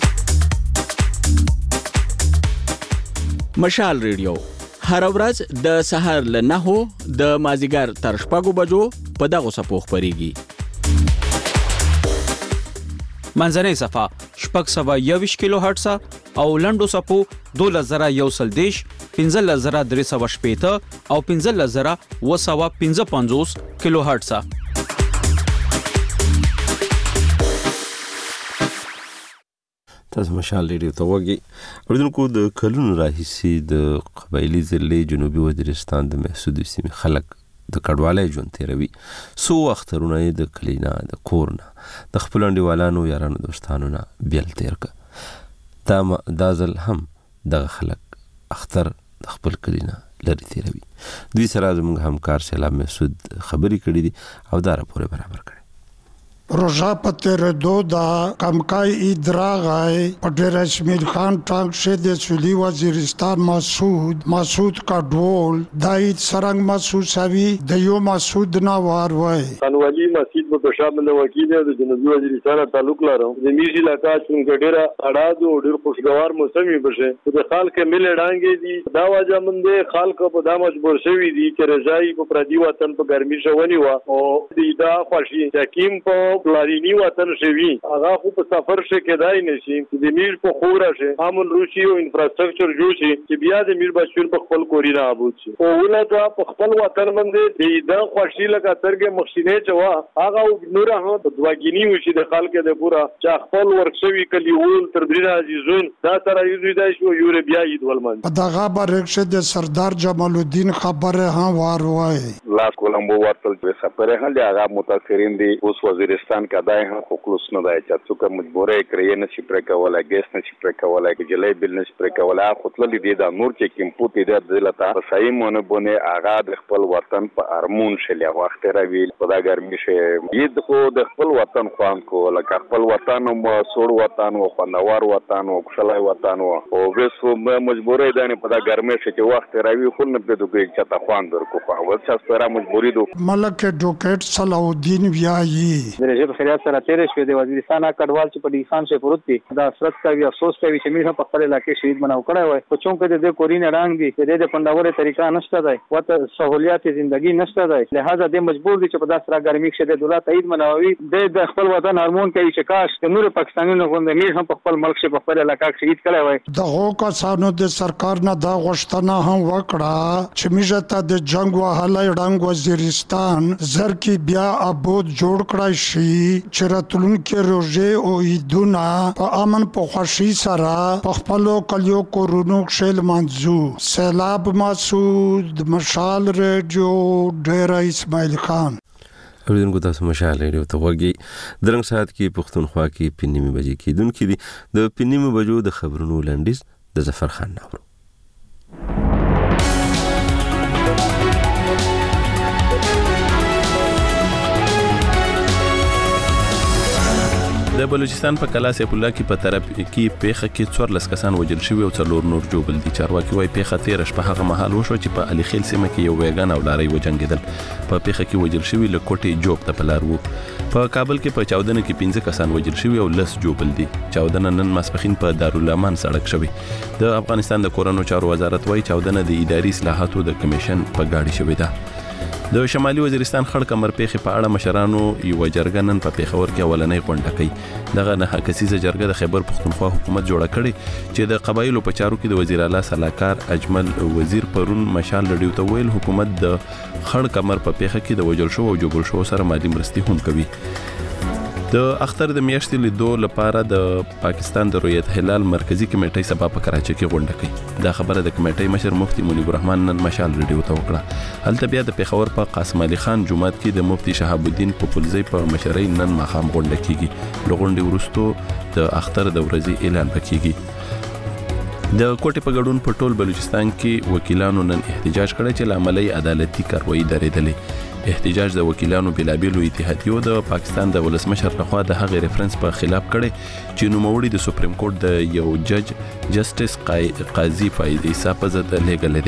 مشال رادیو هر ورځ د سحر له نهو د مازیګر تر شپږو بجو په دغه صفو خبريږي. منځنۍ صفه شپږ سوه یوویشت کیلو هرټز او لنډو صفو دوله زره یو سل دیش پنځلس زره درې سوه شپېته او پنځلس زره اوه سوه پنځه پنځوس کیلو هرټز. تاسو مشال ریډیو ته وګورئ. اوریدونکو د کلونو راهیسې د قبایلی ضلع جنوبي وزیرستان د محسود سیمې خلک د کډوالۍ ژوند تیروي. سو اخترونه د کلینا د کورنا د خپل انډیوالانو یارانو دوستانو نه بیل تیر ک. دا دا ځل هم د خلک اختر د خپل کلینا لري تیروي. دوی سره زموږ همکار سلام محسود خبرې کړې دي او دا راپور برابر کړی. روزا پتر دو دا کمکای ادراغای پٹیر اسمیر خان ٹانک سے دے سولی وزیرستان مسعود مسعود کا ڈول داید سرنگ مسعود سوی دیو مسعود نوار وای خانوالی مسجد په شامل وکیل د جنوبي وزیرستان تعلق لرم. د میږي علاقہ څنګه ډیره اړادو ډیر خوشگوار موسمي بشه د خلک مل ډانګې دي دا واجه منده خلک په دا مجبور شوی دي چې رضای په پردي وطن په ګرمي شونی و او دا خوشي حکیم په پلارینی وطن شوی هغه خو په سفر شه کېدای نشي د میر په خوره شه امن روشي او انفراستراکچر جوړ شي چې بیا د میر بشیر په خپل کوري نه ابود شي او ولته په خپل وطن باندې د خوشي لکه ترګه مخشینه چوا هغه نور هغه د دواګینی وشي د خلک د پورا چې خپل ورکشوي کلیول تر درې عزیزون دا سره یوزي دای شو یور بیا عید ولمن دغه برکشه د سردار جمال الدین خبره ها وروای لا کولمبو ورتل په سفر هله هغه متاثرین دي اوس وزیرستان کدای هم خلص نه دی چې څوک مجبورې کړی نه شي پر کولای ګیس نه شي پر کولای جلې بل نه شي پر کولای خپل دي دا نور چې کوم پوت دي د لتا صحیح مونږ بونه هغه د خپل وطن په ارمون شلیا وخت راوي په دا ګرمي شي ید خو د خپل وطن خوان کو لکه خپل وطن مو سوړ وطن او خوندور وطن او خوشاله وطن او وسو مجبورې دانه په دا ګرمي شي چې وخت راوي خو نه په دوی چې تا خوان در کو خو ورڅ سره مجبورې دو ملک ډوکټ صلاح الدین ویایي جب خیرات سره تیر شوې د وزیرستان کډوال چې په ډیسان شي پروت دي دا سرت کوي افسوس کوي چې موږ په خپل علاقې شهید بناو کړی وای په چون کې د کورینه رنگ دي د دې پنداوره طریقه نشته دی وته سہولیات ژوندۍ نشته دی لہذا د مجبور دي چې په داسره ګرمي کې د دولت عید مناوي د خپل وطن هارمون کوي چې کاش د نور پاکستانیانو غوندې موږ هم په خپل ملک شي په خپل علاقې کې شهید کړی وای دغه کسانو د سرکار نه دا غوښتنه هم وکړه چې موږ ته د جنگ وهلای رنگ وزیرستان زر کې بیا ابود جوړ کړای شي چې راتلونکي روزه او عیدونه په امن په خوشي سره په خپل کلیو کورونو شل منځو. سیلاب مسعود، مشال ریډیو، ډیره اسماعیل خان. اوریدونکو تاسو مشال ریډیو ته وګورئ. درنګ ساعت کې پښتونخوا کې پنځمه بجې کېدونکې دي. د پنځمه بجو د خبرونو لنډیز د ظفر خان ناورو. د بلوچستان په کلا سیف الله کې په طرف کې پیخه کې څوارلس کسان وژل شوي او څلور نور جوړ دي. چارواکي وايي پیخه تیر شپه هغه مهال وشو چې په علي خیل سیمه کې یو ویګان او لاري وجنګیدل. په پیخه کې وژل شوي له کوټې جوب ته پلار وو. په کابل کې په چاودنه کې پنځه کسان وژل شوي او لس جوړ دي. چاودنه نن ماسپخین په دارالامان سړک شوی. د افغانستان د کورونو چارو وزارت وايي چاودنه د اداري اصلاحاتو د کمیشن په غاړه شوې ده. د شمالي وزیرستان خړ کمر پیخي په اړه مشرانو یو جرګه نن په پیښور کې اولنۍ غونډه کوي. دغه نه کسیزه جرګه د خیبر پښتونخوا حکومت جوړه کړي چې د قبایلو په چارو کې د وزیر اعلی صلاحکار اجمل وزیر پرون مشال رډیو ته ویل حکومت د خړ کمر په پیښه کې د وجل شو او جوړ شو سره مالی مرستې هم کوي. د اختر د میاشتې لیدو لپاره د پاکستان د رؤیت هلال مرکزی کمیټې سبا په کراچۍ کې غونډه کوي. دا خبره د کمیټې مشر مفتي منیب الرحمن نن مشال رډیو ته وکړه. هلته بیا د پیښور په قاسم علي خان جومات کې د مفتي شهاب الدین پوپلزی په مشرۍ نن ماښام غونډه کیږي. له غونډې وروسته د اختر د ورځې اعلان وکړي. د کوټې په ګډون په ټول بلوچستان کې وکیلانو نن احتجاج کړی چې لاملي عدالتي کاروایی درېدلې. احتجاج د وکیلانو بلابلو اتحادیو د پاکستان د ولسمشر لخوا د هغې ریفرنس په خلاف کړي چې نوموړي د سپریم کورټ د یو جج جسټس قاضي فایز عیسی په ضد لېږلی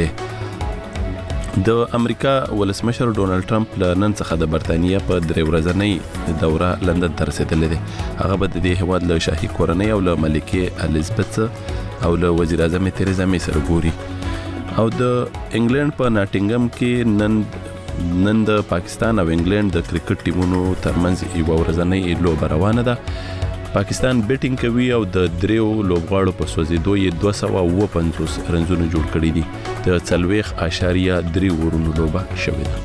دی. د امریکا ولسمشر ډونالد ټرمپ له نن څخه د برتانیا په درې ورځنۍ دوره لندن ته رسېدلی دی. هغه به د دې هیواد له شاهي کورنۍ او له ملکې الیزابت او له وزیر اعظم تریزا مې سره ګوري. او د انګلند په ناټینګم کې نن نن د پاکستان او انګلند د کرکټ ټیمونو ترمنځ یو ورځنۍ لوبه روانه ده. پاکستان بیټینګ کوي او د دریو لوبغاړو په سوځېدو یې دوه سوه اووه پنځوس رنزونه جوړ کړي دي. د څلوېښت اعشاریه درې اورونو لوبه شوې ده.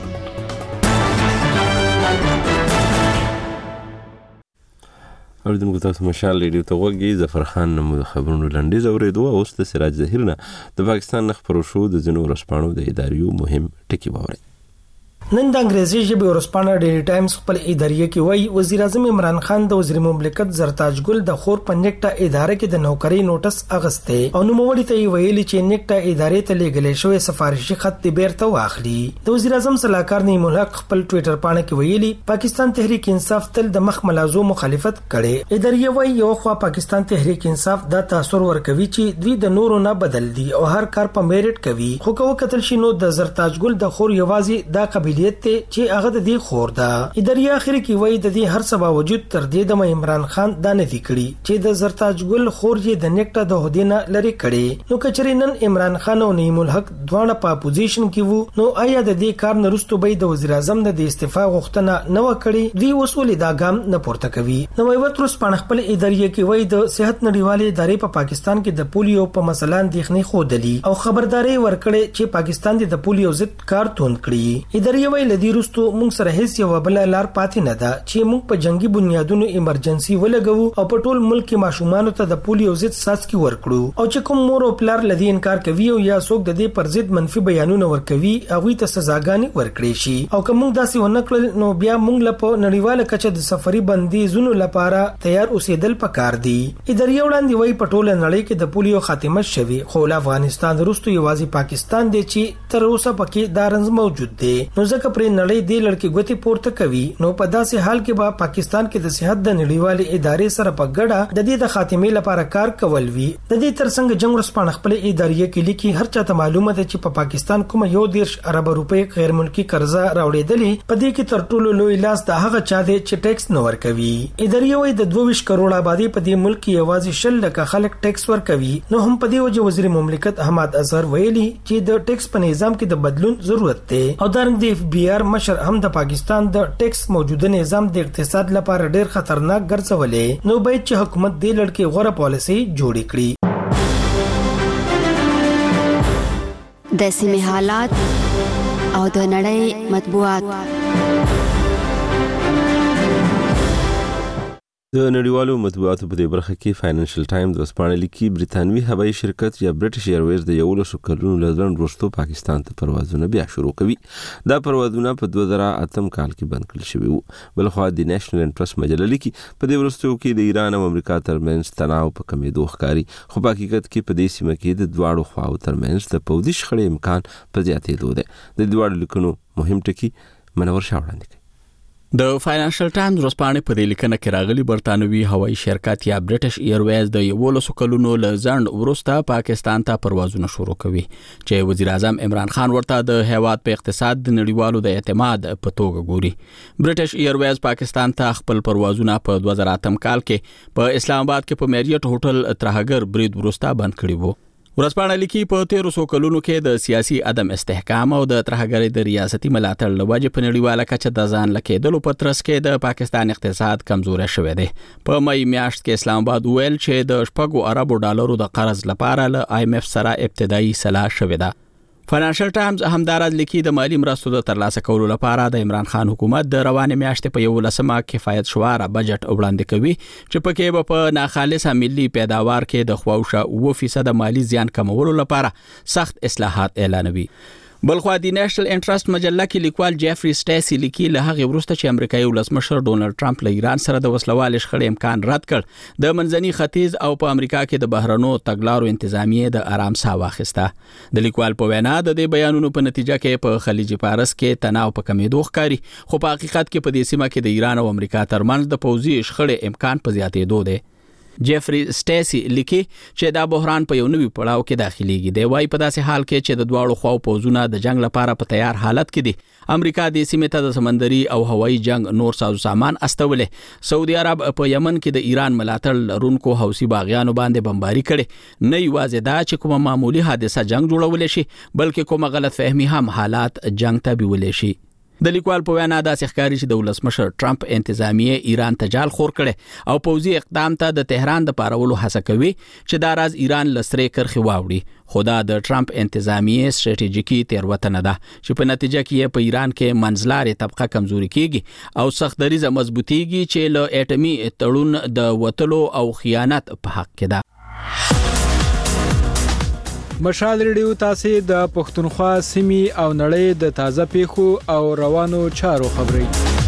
اوریدونکو تاسو مشال ریډیو ته وګورئ. ظفر خان نمو د خبرونو لنډیز اوریدو. اوس د سراج ظهیر نه د پاکستان نه خپرو شو د ځینو ورځپاڼو د اداریو مهم ټکي واورئ. نن د انګریزي ژبې ورځپاڼه ډیلی ټایمز خپل اداریه کې وایي وزیر اعظم عمران خان د وزیر مملکت زرتاج ګل د خور په نیکټه اداره کې د نوکری نوټس اغسته او نوموړي ته ویلي چې نیکټه ادارې ته لېږل شوی سفارشي خط د بیرته واخلي. د وزیر اعظم صلاحکار نعیم الحق خپل ټوئیټر پاڼه کې ویلي پاکستان تحریک انصاف تل د مخ ملازو مخالفت کړي. اداریه وایي یو خوا پاکستان تحریک انصاف دا تاثر ورکوي چې دوی د نورو نه بدل دي او هر کار په میرټ کوي. خو کو کتل شنو د زرتاج ګل د خور یوازې دا قبیلیت ته چې هغه د دې خور ده. اداري اخر کې وایي د دې هر څه باوجود تر دې د عمران خان دا نه دی کړی چې د زرتاج ګل خور یې د نیکټه د هدینه لري کړي. نو کچري نن عمران خان او نعیم الحق دواړه په اپوزیشن کې وو نو آیا د دې کار نه رستو به د وزیر اعظم د استعفا غوښتنه نه وکړي. دوی وسولې دا ګام نه پورته کوي. نو وایي تر سپانخ خپل اداري کې وایي د صحت نړیوالې ادارې په پاکستان کې د پولیو په مسله اندېښنې خودلی او خبرداري ورکړي چې پاکستان د پولیو ضد کار توند کړي. اداري وایي لدی رستو موږ سره هیڅ یو بل لار پاتې نه ده چې موږ په جنگي بنیادونو ایمرجنسي ولګو او په ټول ملک کې ماشومان ته د پولیو ضد ساسکی ورکړو او چې کوم مور او پلار لدی انکار کوي او یا څوک د دې پر ضد منفي بیانونه ورکوي هغه ته سزاګانې ورکړي شي. او کوم موږ داسې ونکړل نو بیا موږ له نړیواله کچه د سفري بندیزونو لپاره تیار اوسېدل پکار دي. اداري وړاندې وایي په ټول نړۍ کې د پولیو خاتمه شوي خو افغانستان وروسته یوازې پاکستان دی چې تر اوسه پکې دا رنځ موجود دی. نو ځکه پرې نړۍ دې لړکې ګوتې پورته کوي. نو په داسې حال کې به پاکستان کې د صحت د نړیوالې ادارې سره په ګډه د دې د خاتمې لپاره کار کول وی. د دې ترڅنګ جنگ ورسپانه خپل ادارې کې لیکي هر چاته معلومه ده چې په پاکستان کوم یو دیرش ارب روپۍ غیر ملکی قرضه راوړېدلې. په دې کې تر ټولو لوی لاس د هغه چا دی چې ټیکس نه ورکوي. ادارې وایي د دوه ویشت کروڑ آبادی په دې ملک کې یوازې شل لکه خلک ټیکس ورکوي. نو هم په دې وجه وزیر مملکت احمد اظهر ویلي چې د ټیکس په نظام کې د بدلون ضرورت دی. او دارنګ د اف بی آر مشر هم د پاکستان د ټیکس موجوده نظام د اقتصاد لپاره ډیر خطرناک ګرځولې. نو باید چې حکومت دې لړکې غوره پالیسي جوړې کړي. د سیمې حالات او د نړۍ مطبوعات. د نړیوالو مطبوعاتو په دې برخه کې فاینانشل ټایمز ورځپاڼه لیکي برتانوي هوایي شرکت یا برټش ایرویز د یولسو کلونو له ځنډ وروسته پاکستان ته پروازونه بیا شروع کوي. دا پروازونه په دوه زره اتم کال کې بند کړل شوي وو. بلخوا د نېشنل انټرست مجله لیکي په دې وروستیو کې د ایران او امریکا ترمنځ تناو په کمېدو ښکاري، خو په حقیقت کې په دې سیمه کې د دواړو خواو ترمنځ د پوځي شخړې امکان په زیاتېدو دی. د دواړو لیکنو مهم ټکي منور شاه وړاندې کوي. د فاینانشل ټایمز ورځپاڼې په دې لیکنه کې راغلي برتانوي هوایي شرکت یا برټش ایرویز د یولسو کلونو له ځنډ وروسته پاکستان ته پروازونه شروع کوي چې وزیر اعظم عمران خان ورته د هیواد په اقتصاد د نړیوالو د اعتماد په توګه ګوري. برټش ایرویز پاکستان ته خپل پروازونه په دوه زره اتم کال کې په اسلام آباد کې په میریټ هوټل ترهګر برید وروسته بند کړی وو. ورځپاڼه لیکي په تیرو سو کلونو کې د سیاسي عدم استحکام او د ترهګرۍ د ریاستي ملاتړ له وجې په نړیواله کچه د ځان لکېدلو په ترڅ کې د پاکستان اقتصاد کمزوری شوی دی. په مې میاشت کې اسلام آباد ویل چې د شپږو اربو ډالرو د قرض لپاره له آی ایم ایف سره ابتدایي سلا شوې ده. فاینانشل ټایمز همداراز لیکي د مالی مرستو د ترلاسه کولو لپاره د عمران خان حکومت د روانې میاشتې په یولسمه کفایت شواره بجټ وړاندې کوي چې پکې به په ناخالصه ملي پیداوار کې د خواوشه اوه فیصد مالی زیان کمولو لپاره سخت اصلاحات اعلانوي. بلخوا د نېشنل انټرست مجله کې لیکوال جیفري سټیسی لیکي له هغه وروسته چې امریکایي ولسمشر ډونالد ټرمپ له ایران سره د وسلوال شخړې امکان رد کړ، د منځني ختیځ او په امریکا کې د بهرنو تګلارو انتظامیه د آرام ساه واخیسته. د لیکوال په وینا د دې بیانونو په نتیجه کې په خلیج فارس کې تناو په کمېدو ښکاري، خو په حقیقت کې په دې سیمه کې د ایران او امریکا ترمنځ د پوځي شخړې امکان په زیاتېدو دی. جیفري سټیسی لیکي چې دا بحران په یو نوي پړاو کې داخليږي. دی وايي په داسې حال کې چې د دواړو خواو پوځونه د جنگ لپاره په تیار حالت کې دي. امریکا د سیمې ته د سمندري او هوایي جنگ نور ساز سامان استولې. سعودي عرب په یمن کې د ایران ملاتړ لرونکو حوثي باغیانو باندې بمباري کړي. نه یوازې دا چې کومه معمولی حادثه جنگ جوړولې شي، بلکې کومه غلط فهمي هم حالات جنگ ته بیولې شي. د لیکوال په وینا داسې ښکاري چې د ولسمشر ټرمپ انتظامیه ایران ته جال خور کړي او پوځي اقدام ته د تهران د پارولو هڅه کوي چې دا راز ایران لسرې کرخي واوړي. خو دا د ټرمپ انتظامیه ستراتیژیکي تیروتنه ده چې په نتیجه کې په ایران کې منځلارې طبقه کمزوري کیږي او سخت دریزه مضبوطیږي چې له اټومي تړون د وټلو او خیانت په حق کې ده. مشال ریډیو تاسو د پښتونخوا سیمې او نړۍ د تازه پیښو او روانو چارو خبري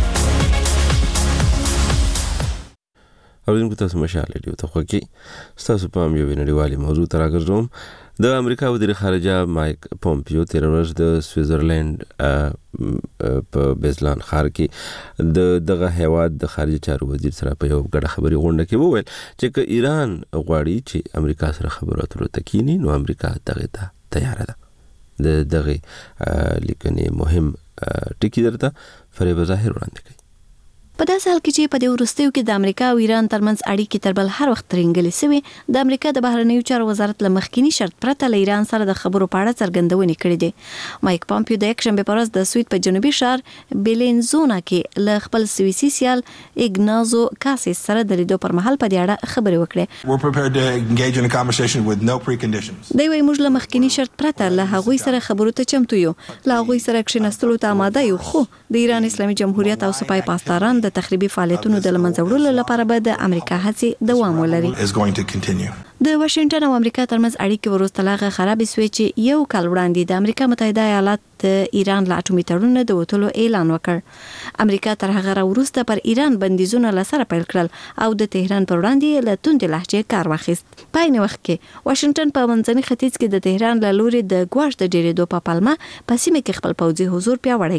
اوریدونکو تاسو مشال ریډیو ته خوږی تاسو په یو نړیوالي موضوع تر راګرځوم. د امریکا وزیر خارجه مایک پومپیو تیر ورځ د سویټزرلند په بیزلان ښار کې د دغه هیواد د خارجه چارو وزیر سره په یو غړ خبري غونډه کې وویل چې که ایران غواړي چې امریکا سره خبرو اترو تکینی نو امریکا دغه ته تیار ده. د دغه لیکنې مهم ټکی درته فریب ظاهر وړاندې کوي. په داسې حال کې چې په دې وروستیو کې د امریکا او ایران ترمنځ اړیکې تر بل هر وخت ترنګلې شوې، د امریکا د بهرنیو چارو وزارت له مخکینی شرط پرته له ایران سره د خبرو په اړه څرګندونې کړې دي. مایک پومپیو د یکشنبه په ورځ د سویټ په جنوبي ښار بیلینزونا کې له خپل سویسي سیال ایګنازو کاسیس سره د لیدو پر مهال په دې اړه خبرې وکړې. We're prepared to engage in a conversation with no preconditions. دوی وايي موږ له مخکینی شرط پرته له هغوی سره خبرو ته چمتو یو، له هغوی سره کښیناستلو ته آماده یو، خو د ایران اسلامي جمهوریت او سپای پاسداران د تخریبي فعالیتونو د لمنځه وړلو لپاره به د امریکا هڅې دوام ولري. د واشنگټن او امریکا ترمنځ اړیکې وروسته لاغه خراب شوې چې یو کال وړاندې د امریکا متحده ایالات د ایران له اټومي تړون د وټلو اعلان وکړ. امریکا تر هغه وروسته پر ایران بندیزونه لسره پیل کړل او د تهران پر وړاندې له توندې لهجې کار واخیست. په عین وخت کې واشنگټن په منځني ختیځ کې د تهران له لوري د ګواښ د ډیرېدو په پلمه په سیمه کې خپل پوځي حضور پیاوړی کړ.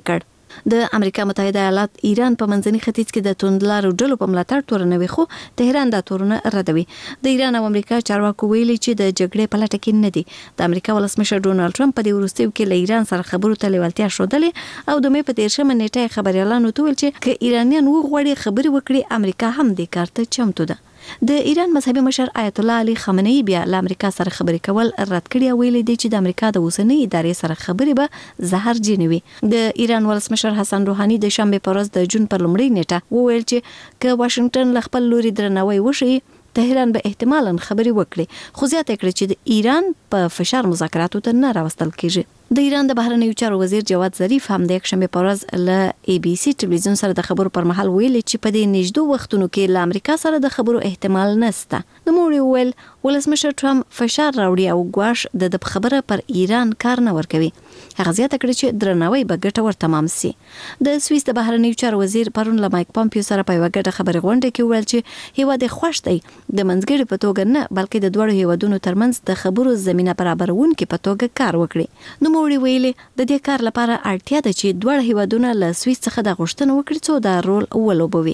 د امریکا متحده ایالات ایران په منځني ختیځ کې د توندلارو ډلو په ملاتړ تورنوي، خو تهران دا تورونه ردوي. د ایران او امریکا چارواکو ویلي چې د جګړې په لټه کې نه دي. د امریکا ولسمشر ډونالد ټرمپ په دې وروستیو کې له ایران سره خبرو ته لیوالتیا ښودلې او د مې په دیرشمه نیټه خبريالانو ته ویل چې که ایرانیان وغواړي خبرې وکړي، امریکا هم دې کار ته چمتو ده. د ایران مذهبي مشر آیت الله علي خامنه‌ای بیا له امریکا سره خبرې کول رد کړي او ویلي دی چې د امریکا د اوسنۍ ادارې سره خبرې به زهرجن وي. د ایران ولسمشر حسن روحاني د شنبه په ورځ د جون پر لومړۍ نیټه وویل چې که واشنگټن له خپل لوري درناوی وشي، تهران به احتمالاً خبري وکړي، خو زیاته کړې چې د ایران په فشار مذاکراتو ته نه راوستل کیږي. د ایران د بهرنیو چارو وزیر جواد ظریف هم د یکشنبه په ورځ له ای بي سي ټلویزیون سره د خبرو پر مهال ویلي چې په دې نږدې وختونو کې له امریکا سره د خبرو احتمال نشته. د موړي ویل ولسمشر ټرمپ فشار راوړي او ګواښ د د خبره پر ایران کار نه ورکوي. هغه زیاته کړې چې درناوی به ګټور تمام سي. د سویس د بهرنیو چارو وزیر پرون له مایک پامپیو سره په یوه ګډه خبري غونډه کې ویل چې هیواد خوښ دی د منځګړي په توګه نه، بلکې د دوه هیوادونو ترمنځ د خبرو زمينه برابرونکې په توګه کار وکړي. نو موړي ویلي د دې کار لپاره اړتیا ده چې دوه هیوادونه له سویس څخه د غوښتنه وکړي څو دا رول ولوبوي.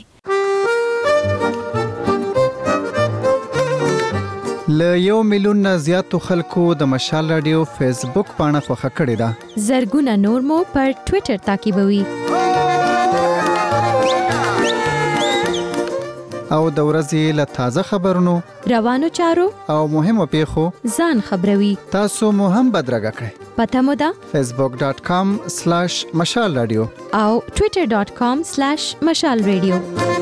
ل یو میلیون نه زیاتو خلکو د مشال رادیو فیسبوک پاڼه خوښه کړې ده. زرګونه نور مو پر ټوئیټر تعقیبوي او د ورځې له تازه خبرونو، روانو چارو او مهمو پیښو ځان خبروي. تاسو مو هم بدرګه کړئ. پته مو ده facebook dot com slash مشال رادیو او twitter dot com slash مشال رادیو.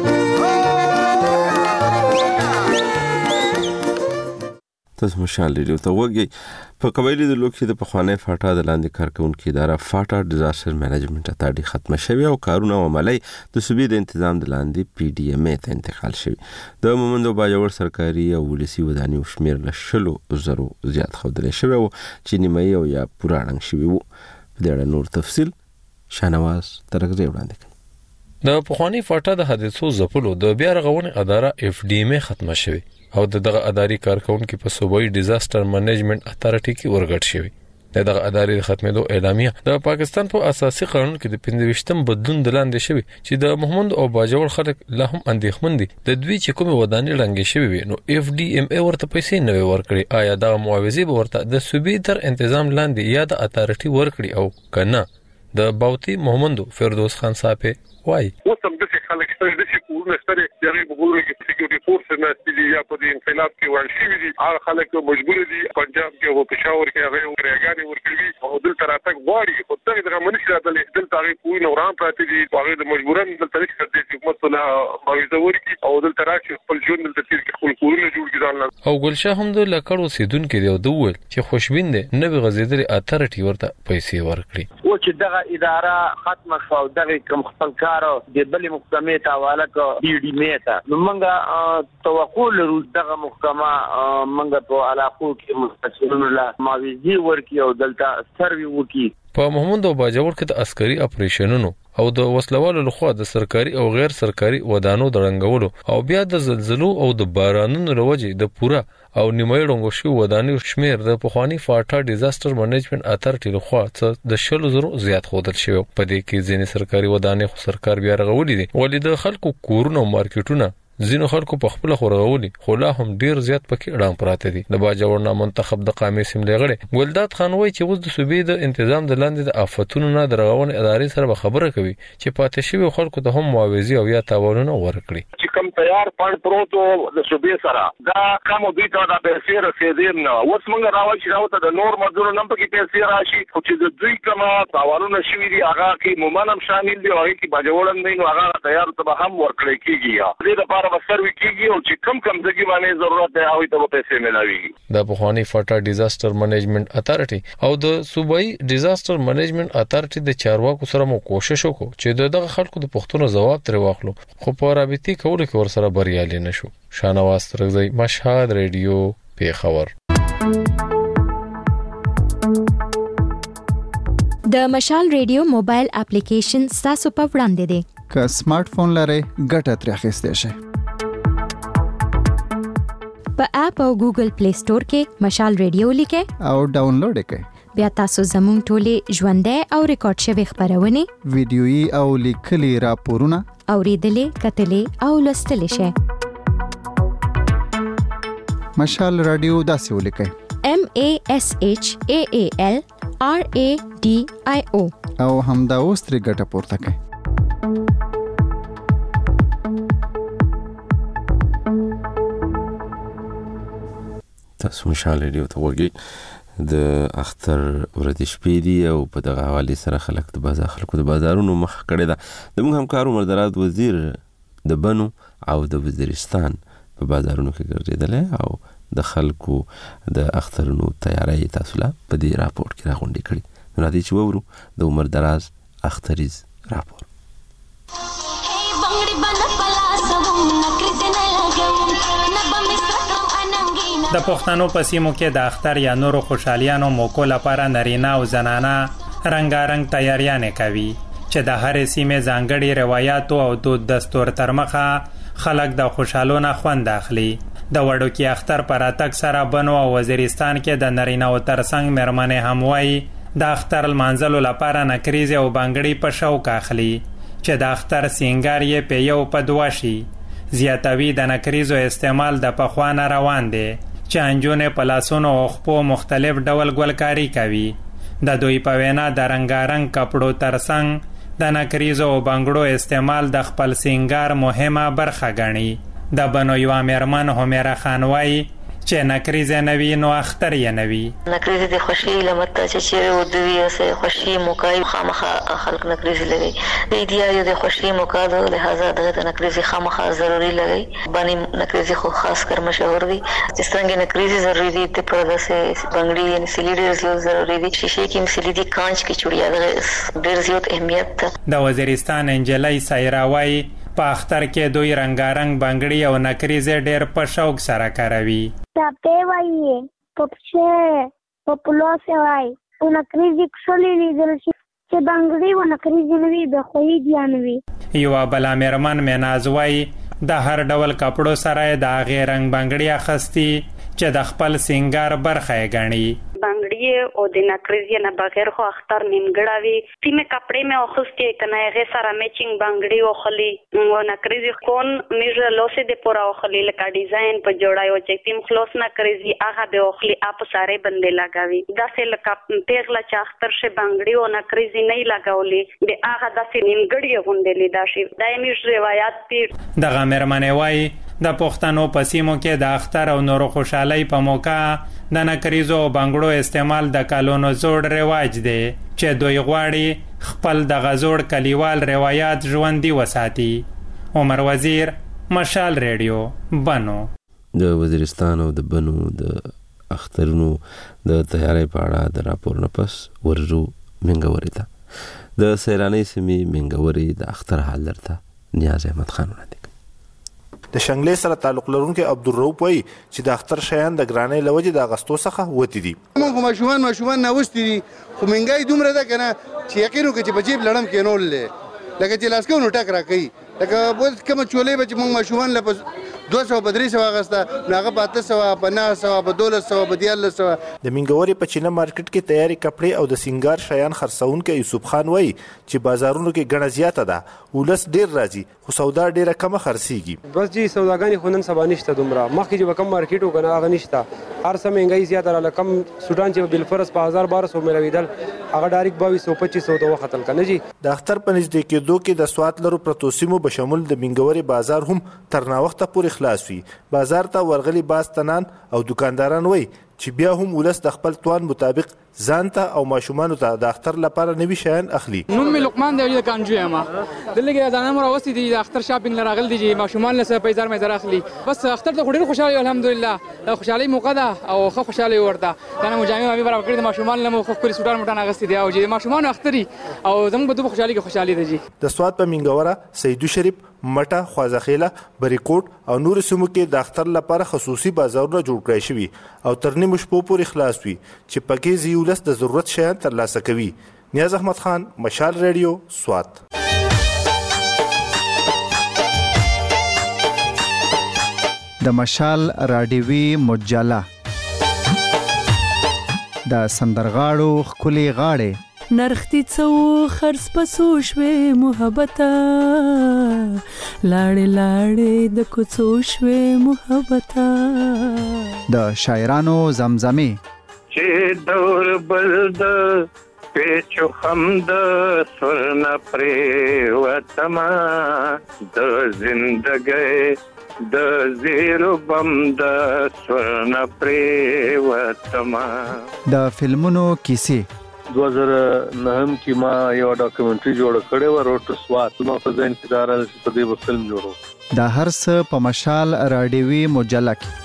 تاسو مشال رادیو ته وګورئ. په قبایلی د لوکي د پخوانی فاټا د لاندې کارکونکو اداره فاټا ډیزاستر مینجمنت اتارټي ختمه شوی او کارونه عملي د صوبې د تنظیم د لاندې پی ډي ایم ته انتقال شوی. د مومندو باجوړ سرکاري او ولسی ودانیو شمیر له شلو زرو زیات خوندل شوی او چې نیمه او یا پوره اړنګ شوی وو. په دې اړه نور تفصیل شانواز ترغزي وړاندې کړي. د پخوانی فاټا د حادثو زپلو د بیا رغونې اداره اف ډي ایم ختمه شوی او دغه اداري کارکونکو په صوبایي ډیزاستر مینجمنت اتارټي کې ورګډ شوی. دغه اداري ختمېدو اعلامیه د پاکستان په اساسي قانون کې د پنځويشتم بدلون د لاندې شوی چې د محمد او باجوړ خلک لا هم اندېښمن دي د دوی چې کومه ودانۍ ړنګې شوی وي، نو اف ډي ام ای ورته پیسې نه ورکړي. آیا دا معاوضه به ورته د صوبې تر تنظیم لاندې یا د اتارټي ورکړي او کنه؟ د باوتی محمد فردوس خان صاحب وای وسم د خلک ستاسو د کورونه ستاره دغه وګورئ چې سکیورټي فورس نه ستړي یا په دې انقلاب کې ورشي دي. هغه خلک مجبور دي پنجاب کې او پېښور کې هغه ورګاډي ورکړي او دلته راتګ غواړي، خو دغه دغه منشي راځي دلته هغه کوی نو رام پاتې دي. هغه د مجبورن دلته چې د حکومت له معاوضه ورکړي او دلته راشي خپل ژوند دلته تیر کې خپل کورونه جوړ کړي. او ګلشاه هم د لکړو سیدون کې دی او دوه چې خوشبین دي نه به غزیدل اتارټي ورته پیسې ورکړي. او چې دغه اداره ختمه شو دغه کوم خپل کار د بل محکمې ته حواله کړ ډي ډي میته، نو موږ توقع لرو دغه محکمه موږ په علاقو کې مستقلونه لا معاوضه ورکړي او دلته سروي وکړي. په محمد او باجوړ کې د عسکري اپریشنونو او د وسلوالو لخوا د سرکاري او غیر سرکاري ودانو د رنګولو او بیا د زلزلو او د بارانونو لوجې د پوره او نیمه ړنګو شو ودانو شمیر د پخوانی فاټا ډیزاستر مینجمنت اتارټي لخوا څخه د شلو زرو زیات خودل شوی. په دې کې ځینې سرکاري ودانې خو سرکار بیا رغولې دي، ولې د خلکو کورونو مارکیټونه ځینو خلکو په خپل خورغولي خو لا هم ډیر زیات پکې اړم پراته دي. د باجوړ نه منتخب د قامې سیملې غړي ګلداد خان وای چې اوس د صوبې د تنظیم د لاندې د آفتونو نه درغون ادارې سره خبره کوي چې پاتې شوی خلکو ته هم معاوضه او یا تاوانونه ورکړي. چې کم تیار پاند پروتو د صوبې سره دا کوم دوی ته د پیسې رسیدل نه اوس موږ راوځي چې راوته د نور مزدور نم پکې پیسې راشي، خو چې د دوی کوم تاوانونه شوی دي هغه کې مومنم شامل دي او کې باجوړن نه هغه تیار ته هم ورکړي کیږي. دې لپاره سروي کیږي او چې کم کم ځګي باندې ضرورت دی او ته پیسې ملاويږي. د پخوانی فاټا ډیزاستر مینجمنت اتارټي او د صوبایي ډیزاستر مینجمنت اتارټي د چارواکو سره مو کوشش وکړو چې دغه خلکو د پښتون جواب تر واخلو، خو په رابطي کولو کې ورسره بریالي نشو. شانواز ترغزي مشهد ریډیو پیښور. د مشال ریډیو موبایل اپلیکیشن تاسو په وړاندې دی. که سمارټ فون لرئ ګټه ترې اخیستئ شئ. په اپ او ګوګل پلی سٹور کې مشال ریډیو لیکئ او ډاونلوډ کړئ. بیا تاسو زموږ ټولې ژوندۍ او ریکارډ شوی خبرونه ویډیويي او لیکلي راپورونه اوریدلې کتلې او لوستلې شئ. مشال رادیو داسې ولیکئ: M A S H A A L R A D I O او همدا اوس ترې ګټه پورته کړئ. تاسو مشال رادیو ته وګورئ. د اختر ورځې شپې دي او په دغه حواله سره خلک د بازار خلکو د بازارونو مخ کړي ده. د موږ همکارو مردرات وزیر د بنو او د وزیرستان په بازارونو کې ګرځیدل او د خلکو د اخترونو تیاری تاسو لا په دې راپورټ کې راغونډې کړي. نو راځي چې وورو د عمر دراز اختریز راپور. د پښتنو په سیمو کې د اختر یا نورو خوشحالیانو موکو لپاره نارینه او زنانه رنگارنګ تیاریانې کوي چې د هرې سیمې ځانګړي روایتو او دود دستور تر مخه خلک د خوشحالونه خوند اخلي. د وړوکی اختر پر اتک سره بنو او وزیرستان کې د نارینه او ترڅنګ مېرمنې هم وایي د اختر لمانځلو لپاره نکریزې او بنګړي په شوق اخلي چې د اختر سینګار یې په یو په دوه شي. زیاتوي د نکریزو استعمال د پخوانه روان دی چې انجونې په لاسونو او خپو مختلف ډول ګلکاري کوي. د دوی په وینا د رنګارنګ کپړو ترڅنګ د نکریزو او بنګړو استعمال د خپل سینګار مهمه برخه ګڼي. د بنو یوه میرمن همیره خان وایي چې نکریزه نوی نو اختر یې نوی. نکریزه د خوشی لمته چې چیرې ودوي او خوشی موقع خامخا خلک نکریزه لګي. د دې د خوشی موقع د لہذا د نکریزه خامخا ضروری لګي. باندې نکریزه خو خاص کر مشهور دي. چې څنګه نکریزه ضروری دي ته پرده سه بنگړي یعنی سلیډرز ضروری دي. شیشه کې مسلی دي کانچ کې چوڑیا د ډیر زیات اهمیت. د وزیرستان انجلای سایراوي په اختر کې دوی رنگارنګ بنگړي او نکریزه ډیر په شوق سره کاروي. Tape وایي په پښه په پلوسه وایي او نکریزې کښلې لیدل شي چې بنګړي و نکریزې نوي د خوی دی نوي. یوه بله میرمن میناز وایي د هر ډول کپړو سره د هغې رنګ بنګړي اخیستي چې د خپل سینګار برخه یې ګڼي. بنگړي او د نکریزې نه بغیر خو اختر نیمګړه وي. سیمې کپړې مې اخیستې که نه هغې سره میچینګ بنګړي واخلي او نکریزې کون میږ لوسې د پوره واخلي لکه ډیزاین په جوړای او چې تیم خلاص نکریزې هغه به واخلي اپ سارے بندې لګوي. داسې لکه پیغله چې اختر شي بنګړي او نکریزې نه لګولي د هغه داسې نیمګړي غونډې لیدا شي. دا یې میږ روایت دي. دغه میرمنې وایي د پښتنو په سیمو کې د اختر او نورو خوشحالۍ په موقع د نکریزو او بنګړو استعمال د کلونو زوړ رواج دی چې دوی غواړي خپل د غزوړ کلیوال روایت ژوندي وساتي. عمر وزیر، مشال ریډیو، بنو. د وزیرستان او د بنو د اخترونو د تیاری په اړه د راپور نه پس ورجو منګوري ته د سیلاني سیمې منګوري د اختر حال درته نیاز احمد خان وړاندې. د شنګلې سره تعلق لرونکي عبدالرؤف وایي چې د اختر شیان د ګرانۍ له وجې د اغستو څخه وتي دي. موږ ماشومان ماشومان ناوستي دي خو مهنګای دومره ده که نه چې یقین وکړي چې په جیب لړم کېنول دی لکه چې لاس کوو نو ټک راکوي. لکه کومه چولۍ به چې موږ ماشومان له په دوه سوه په درې سوه اخېسته نو هغه په اته سوه په نهه سوه په دولس سوه په دیارلس سوه. د منګورې په چینه مارکیټ کې تیارې کپړې او د سینګار شیان خرڅونکی یوسف خان وایي چې بازارونو کې ګڼه زیاته ده. ولس ډېر راځي خو سودا ډېره کمه خرڅېږي. بس جی سوداګانې خو نن سبا نشته دومره. مخکې چې به کم مارکیټ و که نه هغه نشته. هر څه مهنګایي زیاته راله. کم سوټان چې بالفرض په هزار باره سوه میلاوېدل هغه ډایرکټ باویس سوه پچیس سوه ته وختل که نه جي. د اختر په نږدې کېدو کې د سوات لرو پرتو سیمو به شمول د منګورې بازار هم تر ناوخته پورې خلاص وي. بازار ته ورغلي باز تنان او دکانداران وایي چې بیا هم ولس د خپل توان مطابق ځان ته او ماشومانو ته د اختر لپاره نوي شیان اخلي. نوم مې لقمان دی د کانجو یم. دلته کې ځانم راوستي دي د اختر شاپینګ لراغل دي چې ماشومان له سره پیسې مې زر اخلي. بس اختر ته ډېر خوشاله الحمدلله. د خوشحالۍ موقع ده او خو خوشاله ورته. دا نه مجامع مې برابر کړی د ماشومان له خو کلی سوټان مټان اغستې دي او چې ماشومان اختري او زموږ په دوه خوشحالي کې خوشحالي ده جی. د سوات په منګوره سیدو شریف مټه خوازخیله بریکوټ او نور سیمو کې د اختر لپاره خصوصي بازارونه جوړ کړی شوي او تر نیمو شپو پورې خلاص وي چې پکې ځي ولس د ضرورت شیان ترلاسه کوي. نیاز احمد خان، مشال ریډیو، سوات. د مشال راډیوي مجله د سندرغاړو ښکلې غاړې نرختی څو خرڅ پسو شوې محبته لاړې لاړې د کوڅو شوې محبته د شاعرانو زمزمې چې دور بل د پیچو خم د سرن پریوتما د زندګۍ د زیرو بم د سرن پریوتما د فلمونو کیسې دو هزار نه کې ما یو ډاکومنټري جوړ کړی و روټ سوات نو په ځین کې دارل چې په دې فلم جوړو د هر څه په مشال راډیوي مجله کې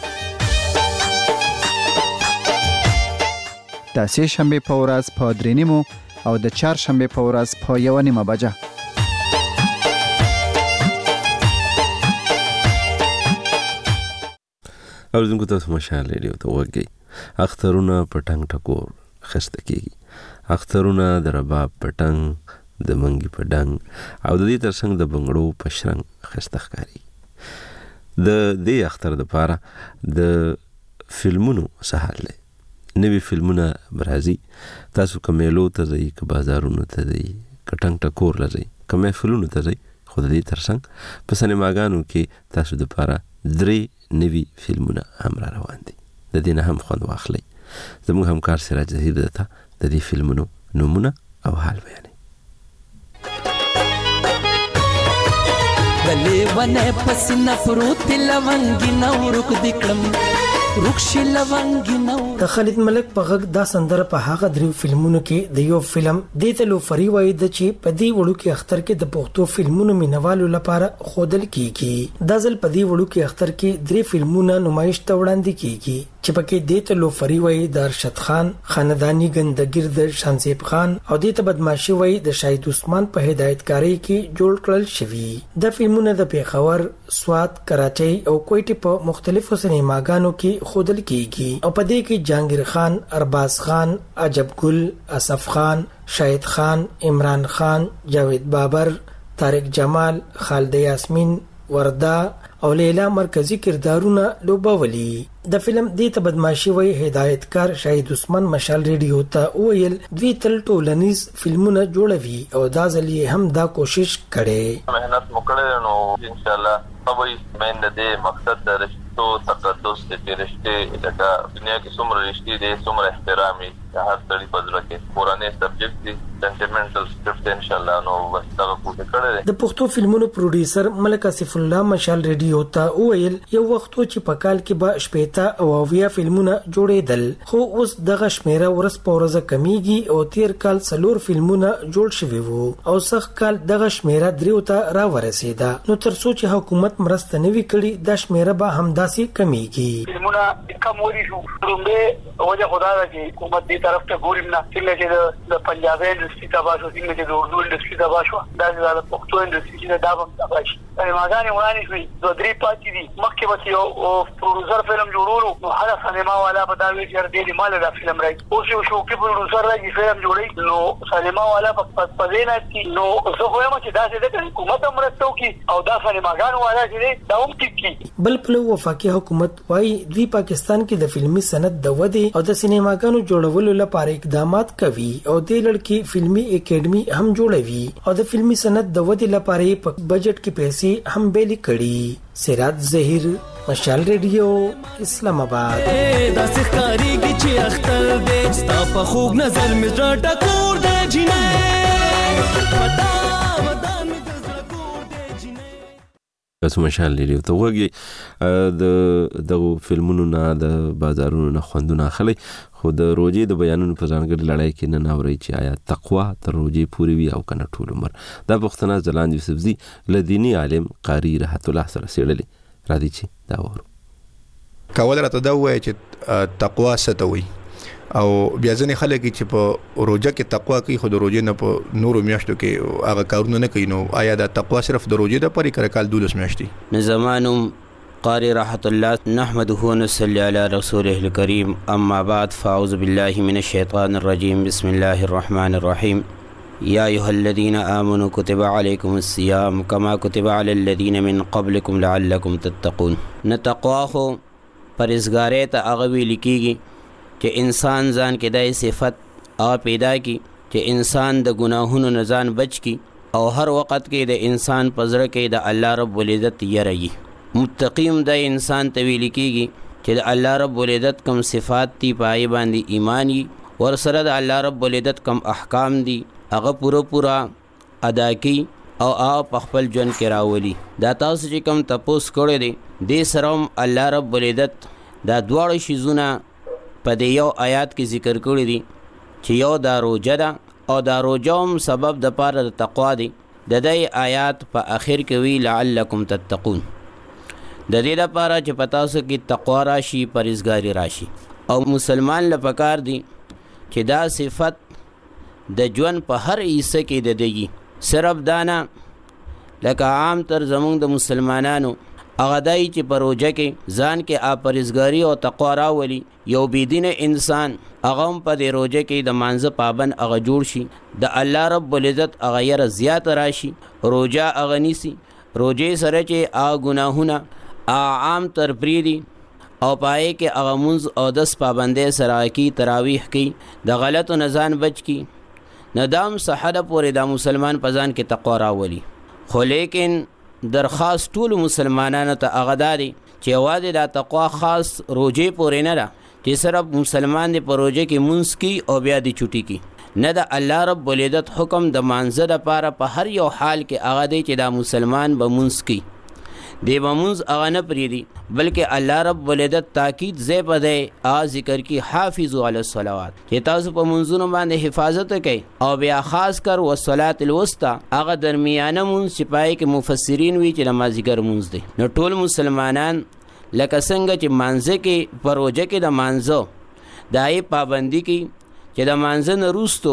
د سه شنبه په ورځ په درې نیمو او د چهار شنبه په ورځ په یو نیمه بجه اوریدونکو تاسو مشال ریډیو ته وګورئ اخترونه پټنګ ټکور خسته کیږي اخترونه د رباب پټنګ د منګي پډنګ او د دې ترڅنګ د بنگړو پشرنګ خسته ښکاری د دې اختر د پاره د فلمونو سهال له نوی فلمونه برازي تاسو کومېلو ته ځئ که بازارونو ته ځئ کټنګ ټکور لځئ کومې فلمونو ته ځئ خو د دې ترڅنګ په سینماګانو کې تاسو د پاره درې نوی فلمونه هم را روان دي د دې نه هم خوند واخلئ زموږ همکار سراج ظهیر دته د دې فلمونو نومونه او حال بیانوي دلې ونه پسنه فروت لونګي نو رک دکړم رخصي لونګي نو د خالد ملک په غږ دا سندره په هغه دریو فلمونو کې د یو فلم د تلو فری وای د چې په دې وړو کې اختر کې د پښتو فلمونو مینوالو لپاره خودل کیږي د ځل په دې وړو کې اختر کې درې فلمونه نمایش ته وړاندې کیږي چې پکې د تلو فری وای د ارشد خان خاندانی ګندګیر د شانزیب خان او د ته بدمعشي وای د شاهد عثمان په هدایتکاری کې جوړ کړل شوی د فلمونو د پیښور سوات کراچۍ او کوټې په مختلفو سینماګانو کې خودل کیږي او په دې کې جهانگیر خان ارباز خان عجب ګل اسف خان شاهد خان عمران خان جاوید بابر طارق جمال خالد یاسمین وردا او لیلا مرکزی کردارونه لوبولي د فلم دې ته بدمعشي وای هدایتکار شاهد عثمان مشال ریډیو ته ویل دوی تل ټولنیز فلمونه جوړوي او دا ځل هم دا کوشش کړي مهنت وکړي نو ان شاء الله سبي مین دې مقصد د رشتو تقدس دې رشته لکه دنیا کې څومره رشتې دي څومره احترامي هر څړي په ځل کې پرانه سبجیکټ دي سنټیمنټل سکرپټ ان شاء الله نو واستغه کوته کړي د پښتو فلمونو پروډوسر ملک اسف الله مشال ریډیو ته ویل یو وخت چې په کال کې به شپېتا او اویا فلمونه جوړېدل خو اوس دغه شمیره ورس په ورځ کمیږي او تیر کال څلور فلمونه جوړ شوي وو او سخت کال دغه شمیره دریو ته را ورسېده نو تر څو چې حکومت مرسته نوي کړي د شمیره به همداسې کمیږي فلمونه کم وري شو رومبه وجه خدا دا چې حکومت دې طرف ته ګوریم نه څنګه چې د پنجابي انډستری ته باسو څنګه چې د اردو انډستری ته باسو دا د پښتو انډستری چې دا هم تباش ماګانې وړاندې شوي دوه درې پاتې دي مخکې به یو پروډوسر فلم جوړولو نو هر سینما والا به دا وی چې دې مال دا فلم راځي اوس یو شو کې پروډوسر راځي فلم جوړي نو سینما والا په پدې نه کې نو زه وایم چې دا څه د حکومت مرسته کوي او دا سینماګانو والا چې دا هم ټیکی بل په وفاقي حکومت وايي دوی پاکستان کې د فلمي صنعت د ودې او د سینماګانو جوړولو لپاره اقدامات کوي او د لړکی فلمي اکیډمي هم جوړوي او د فلمي صنعت د ودې لپاره په بجټ کې پیسې هم بیل کړي سراج ظهیر مشال ریډیو اسلام آباد دا سخکاری کی چې اختر دې ستا په خوب نظر مې راټا کور دې جنې ودا ودا مې کور دې جنې بس مشال ریډیو ته وګورئ د دغه فلمونو نه د بازارونو نه خوندونه اخلي خو د روزي د بیانونو په ځانګړي لړۍ کې نه ناوري چې آیا تقوا تر روزي پوری وي او کنه ټول عمر دا پښتنه ځلاند یوسفزي لدینی عالم قاری رحمت الله سره سیړلې را دي چې دا ورو کول راته دا وایي چې تقوا ستوي او بیا ځنې خلک چې په روزه کې تقوا کوي خو د روزې نه په نورو میاشتو کې هغه کارونه نه کوي نو آیا دا تقوا صرف د روزې د پرې کړه کال دولس میاشتې زمانم قاری رحمت الله نحمده ونصلي على رسوله الكريم اما بعد فاعوذ بالله من الشيطان الرجيم بسم الله الرحمن الرحيم يا ايها الذين امنوا كتب عليكم الصيام كما كتب على الذين من قبلكم لعلكم تتقون نتقوا پرهیزګاری ته هغه ویل کیږي چې انسان ځان کې دای صفت او پیدا کی چې انسان د ګناهونو نه ځان بچ کی او هر وخت کې د انسان پزړه کې د الله رب العزت یری. متقیم د انسان تویل کیږي چې د الله رب العزت کوم صفات تی پای باندې ایمان وي ور سره د الله رب العزت کوم احکام دي هغه پوره پوره ادا کی او آپ خپل ژوند کې راولي. دا تاسو چې کوم تپوس کړی دی د سرم الله رب العزت دا دواړه شیزونه په دې یو آیات کې ذکر کړی دي چې یو دا روزه ده او دا روزه هم سبب د پاره د تقوا دی. د دې آیات په اخر کې وی لعلکم تتقون، د دې لپاره چې پتا سو کې تقوا راشي پرهیزګاری راشي. او مسلمان لپاره دی چې دا صفت د ژوند په هر حصہ کې د دیږي. صرف دانا لکه عام تر زمونږ د مسلمانانو هغه دای چې پروژه کې ځان کې آپ پرهیزګاری او تقوا راولي. یو بيدین انسان هغه په دې روزه کې د مانزه پابند هغه جوړ شي، د الله رب العزت هغه یې زیات راشي، روزه هغه نیسی، روزه سره چې هغه ګناهونه عام تر پریدي او پای کې هغه منځ او دس پابندې سره کی تراویح کی د غلطو نزان بچ کی ندام صحاده پورې د مسلمان پزان کې تقوا راولي. خو لیکن درخواست ټول مسلمانانو ته هغه داري چې واده د تقوا خاص روزه پورې نه ده چې صرف مسلمان دی په روزه کې منځ کی او بیا دی چټي کی، نه د الله رب العزت حکم د مانزه د پاره په هر یو حال کې هغه دی چې دا مسلمان به منځ کی دی بمونز هغه نه پریدي، بلکې الله رب العزت تاکید زی په دی ا ذکر کی حافظوا علی الصلوات چې تاسو په منځونو باندې حفاظت کوي. او بیا خاص کر والصلات الوسطى هغه درمیانه مونږ چې پای کې مفسرین وی چې نمازګر مونږ دی. نو ټول مسلمانان لکه څنګه چې مانځه کې پروژه کې د مانځه دای پابندي کی چې د مانځه نه روستو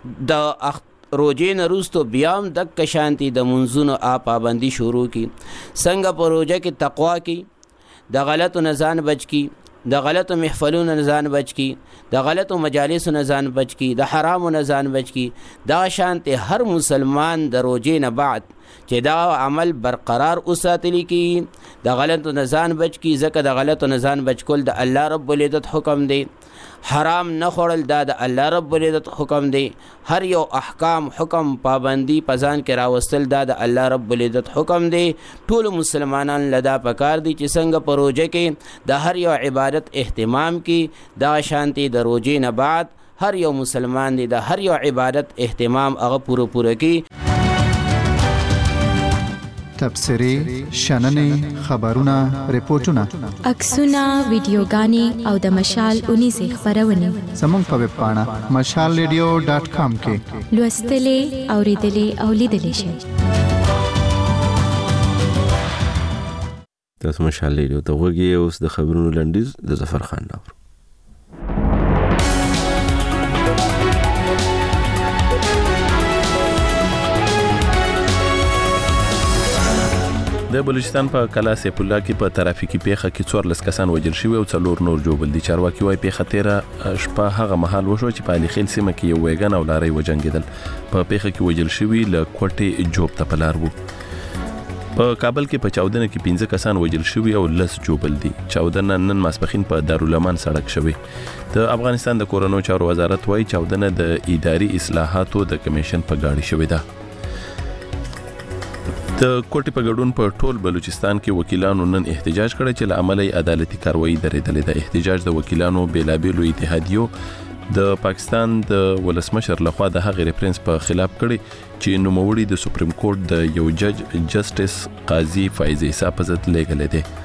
د روجه نه روستو بیام دک کشانتی د منځونو آ پابندي شروع کی. څنګه په روجه کې تقوا کی، د غلطو نزان بچ کی، د غلطو محفلونو نزان بچ کی، د غلطو مجالسو نزان بچ کی، د حرامو نزان بچ کی. دا شانته هر مسلمان د روجه نه بعد چې دا عمل برقرار اوساتلی کی، د غلطو نزان بچ کی، ځکه د غلطو نزان بچ کول د الله رب العزت حکم دی. حرام نه خورل دا د الله رب العزت حکم دی. هر یو احکام حکم پابندی پزان کې راوستل دا د الله رب العزت حکم دی. ټول مسلمانان لدا پکار دي چې څنګه په روزه کې د هر یو عبادت اهتمام کی، دا شانتی د روزه نه بعد هر یو مسلمان دی د هر یو عبادت اهتمام هغه پوره پوره کی. تبصری، شننې، خبرونه، ریپورتونه، عکسونه، ویډیوګانې او د مشال اونیزه خبرونه زموږ په ویب پاڼه مشال ریډیو ډاټ کام کې لوستلې، اوریدلې او لیدلې شئ. تاسو مشال ریډیو ته وګورئ. اوس د خبرونو لنډیز د ظفر خان نور. د بلوچستان په کلا سیف الله کې په ترافیکي پیښه کې څوارلس کسان وژل شوي او څلور نور جوړ دي. چارواکي وايي پیښه تیره شپه هغه مهال وشو چې په علي خیل سیمه کې یو ویګن او لارۍ وجنګېدل. په پیښه کې وژل شوي له کوټې جوب ته په لار وو. په کابل کې په چاودنه کې پنځه کسان وژل شوي او لس جوړ دي. چاودنه نن ماسپښین په دارالامان سړک شوی. د افغانستان د کورونو چارو وزارت وايي چاودنه د اداري اصلاحاتو د کمیشن په غاړه شوې ده. د کوټې په ګډون په ټول بلوچستان کې وکیلانو نن احتجاج کړی چې له عملي عدالتي کاروایی درېدلې ده. احتجاج د وکیلانو بیلابیلو اتحادیو د پاکستان د ولسمشر لخوا د هغې ریفرنس په خلاف کړي چې نوموړي د سپریم کورټ د یو جج جسټس قاضي فایز عیسی په ضد لیږلی دی.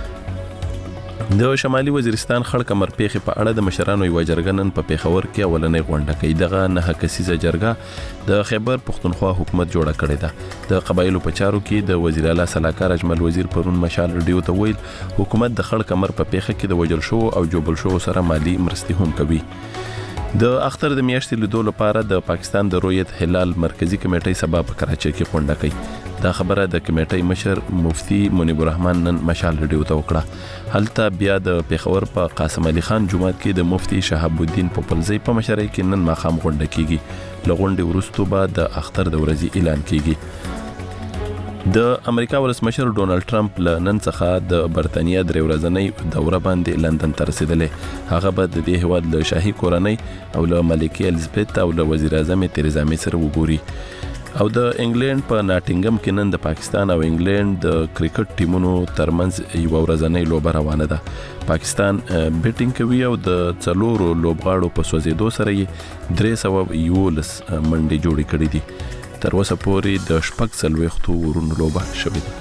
د شمالي وزیرستان خړ کمر پیښې په اړه د مشرانو یو جرګه نن په پیښور کې اولنۍ غونډه کوي. دغه نه کسیزه جرګه د خیبر پښتونخوا حکومت جوړه کړې ده. د قبایلو په چارو کې د وزیر اعلی صلاحکار اجمل وزیر پرون مشال ریډیو ته ویل حکومت د خړ کمر په پیښه کې د وژل شو او جوبل شو سره مالی مرستې هم کوي. د اختر د میاشتې لیدو لپاره د پاکستان د رویت هلال مرکزی کمیټې سبا په کراچۍ کې غونډه کوي. دا خبره د کمیټې مشر مفتی منیب الرحمن نن مشال ریډیو ته وکړه. هلته بیا د پیښور په قاسم علي خان جومات کې د مفتی شهاب الدین پوپلزی په مشرۍ کې نن ماښام غونډه کیږي. له غونډې وروسته به د اختر د ورځې اعلان کیږي. د امریکا ولسمشر ډونالد ټرمپ له نن څخه د برتانیا درې ورځنۍ دوره باندې لندن ته رسیدلې. هغه به د دې هیواد له شاهي کورنۍ او له ملکه الیزابت او له وزیر اعظم تریزا مې سره وګوري. او د انګلند په ناټینګم کې نن د پاکستان او انګلند د کرکټ ټیمونو ترمنځ یو ورځنۍ لوبه روانه ده. پاکستان بیټینګ کوي او د څلورو لوبغاړو په سوځېدو سره یې درې سوه یولس منډې جوړې کړې دي. تر اوسه پورې د شپږ څلوېښتو ورونو لوبه شوې ده.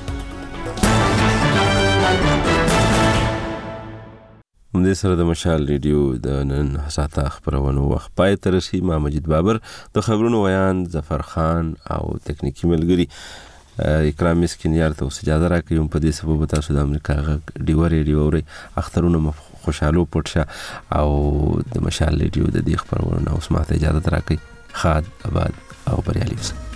همدې سره د مشال ریډیو د نن ساعته خبرونو وخت پای ته رسي. ما مجید بابر د خبرونو ویان، ظفر خان او تکنیکی ملګری اکرام مسکینیار ته اجازه راکړئ په دې سبب تاسو د امریکا غږ ډیو ریډیو اورئ. اخترونو خوشحالو پټشه او د مشال ریډیو د دې خبرونو اوس ماته اجازه راکړئ. خاد آباد او بریالي اوسئ.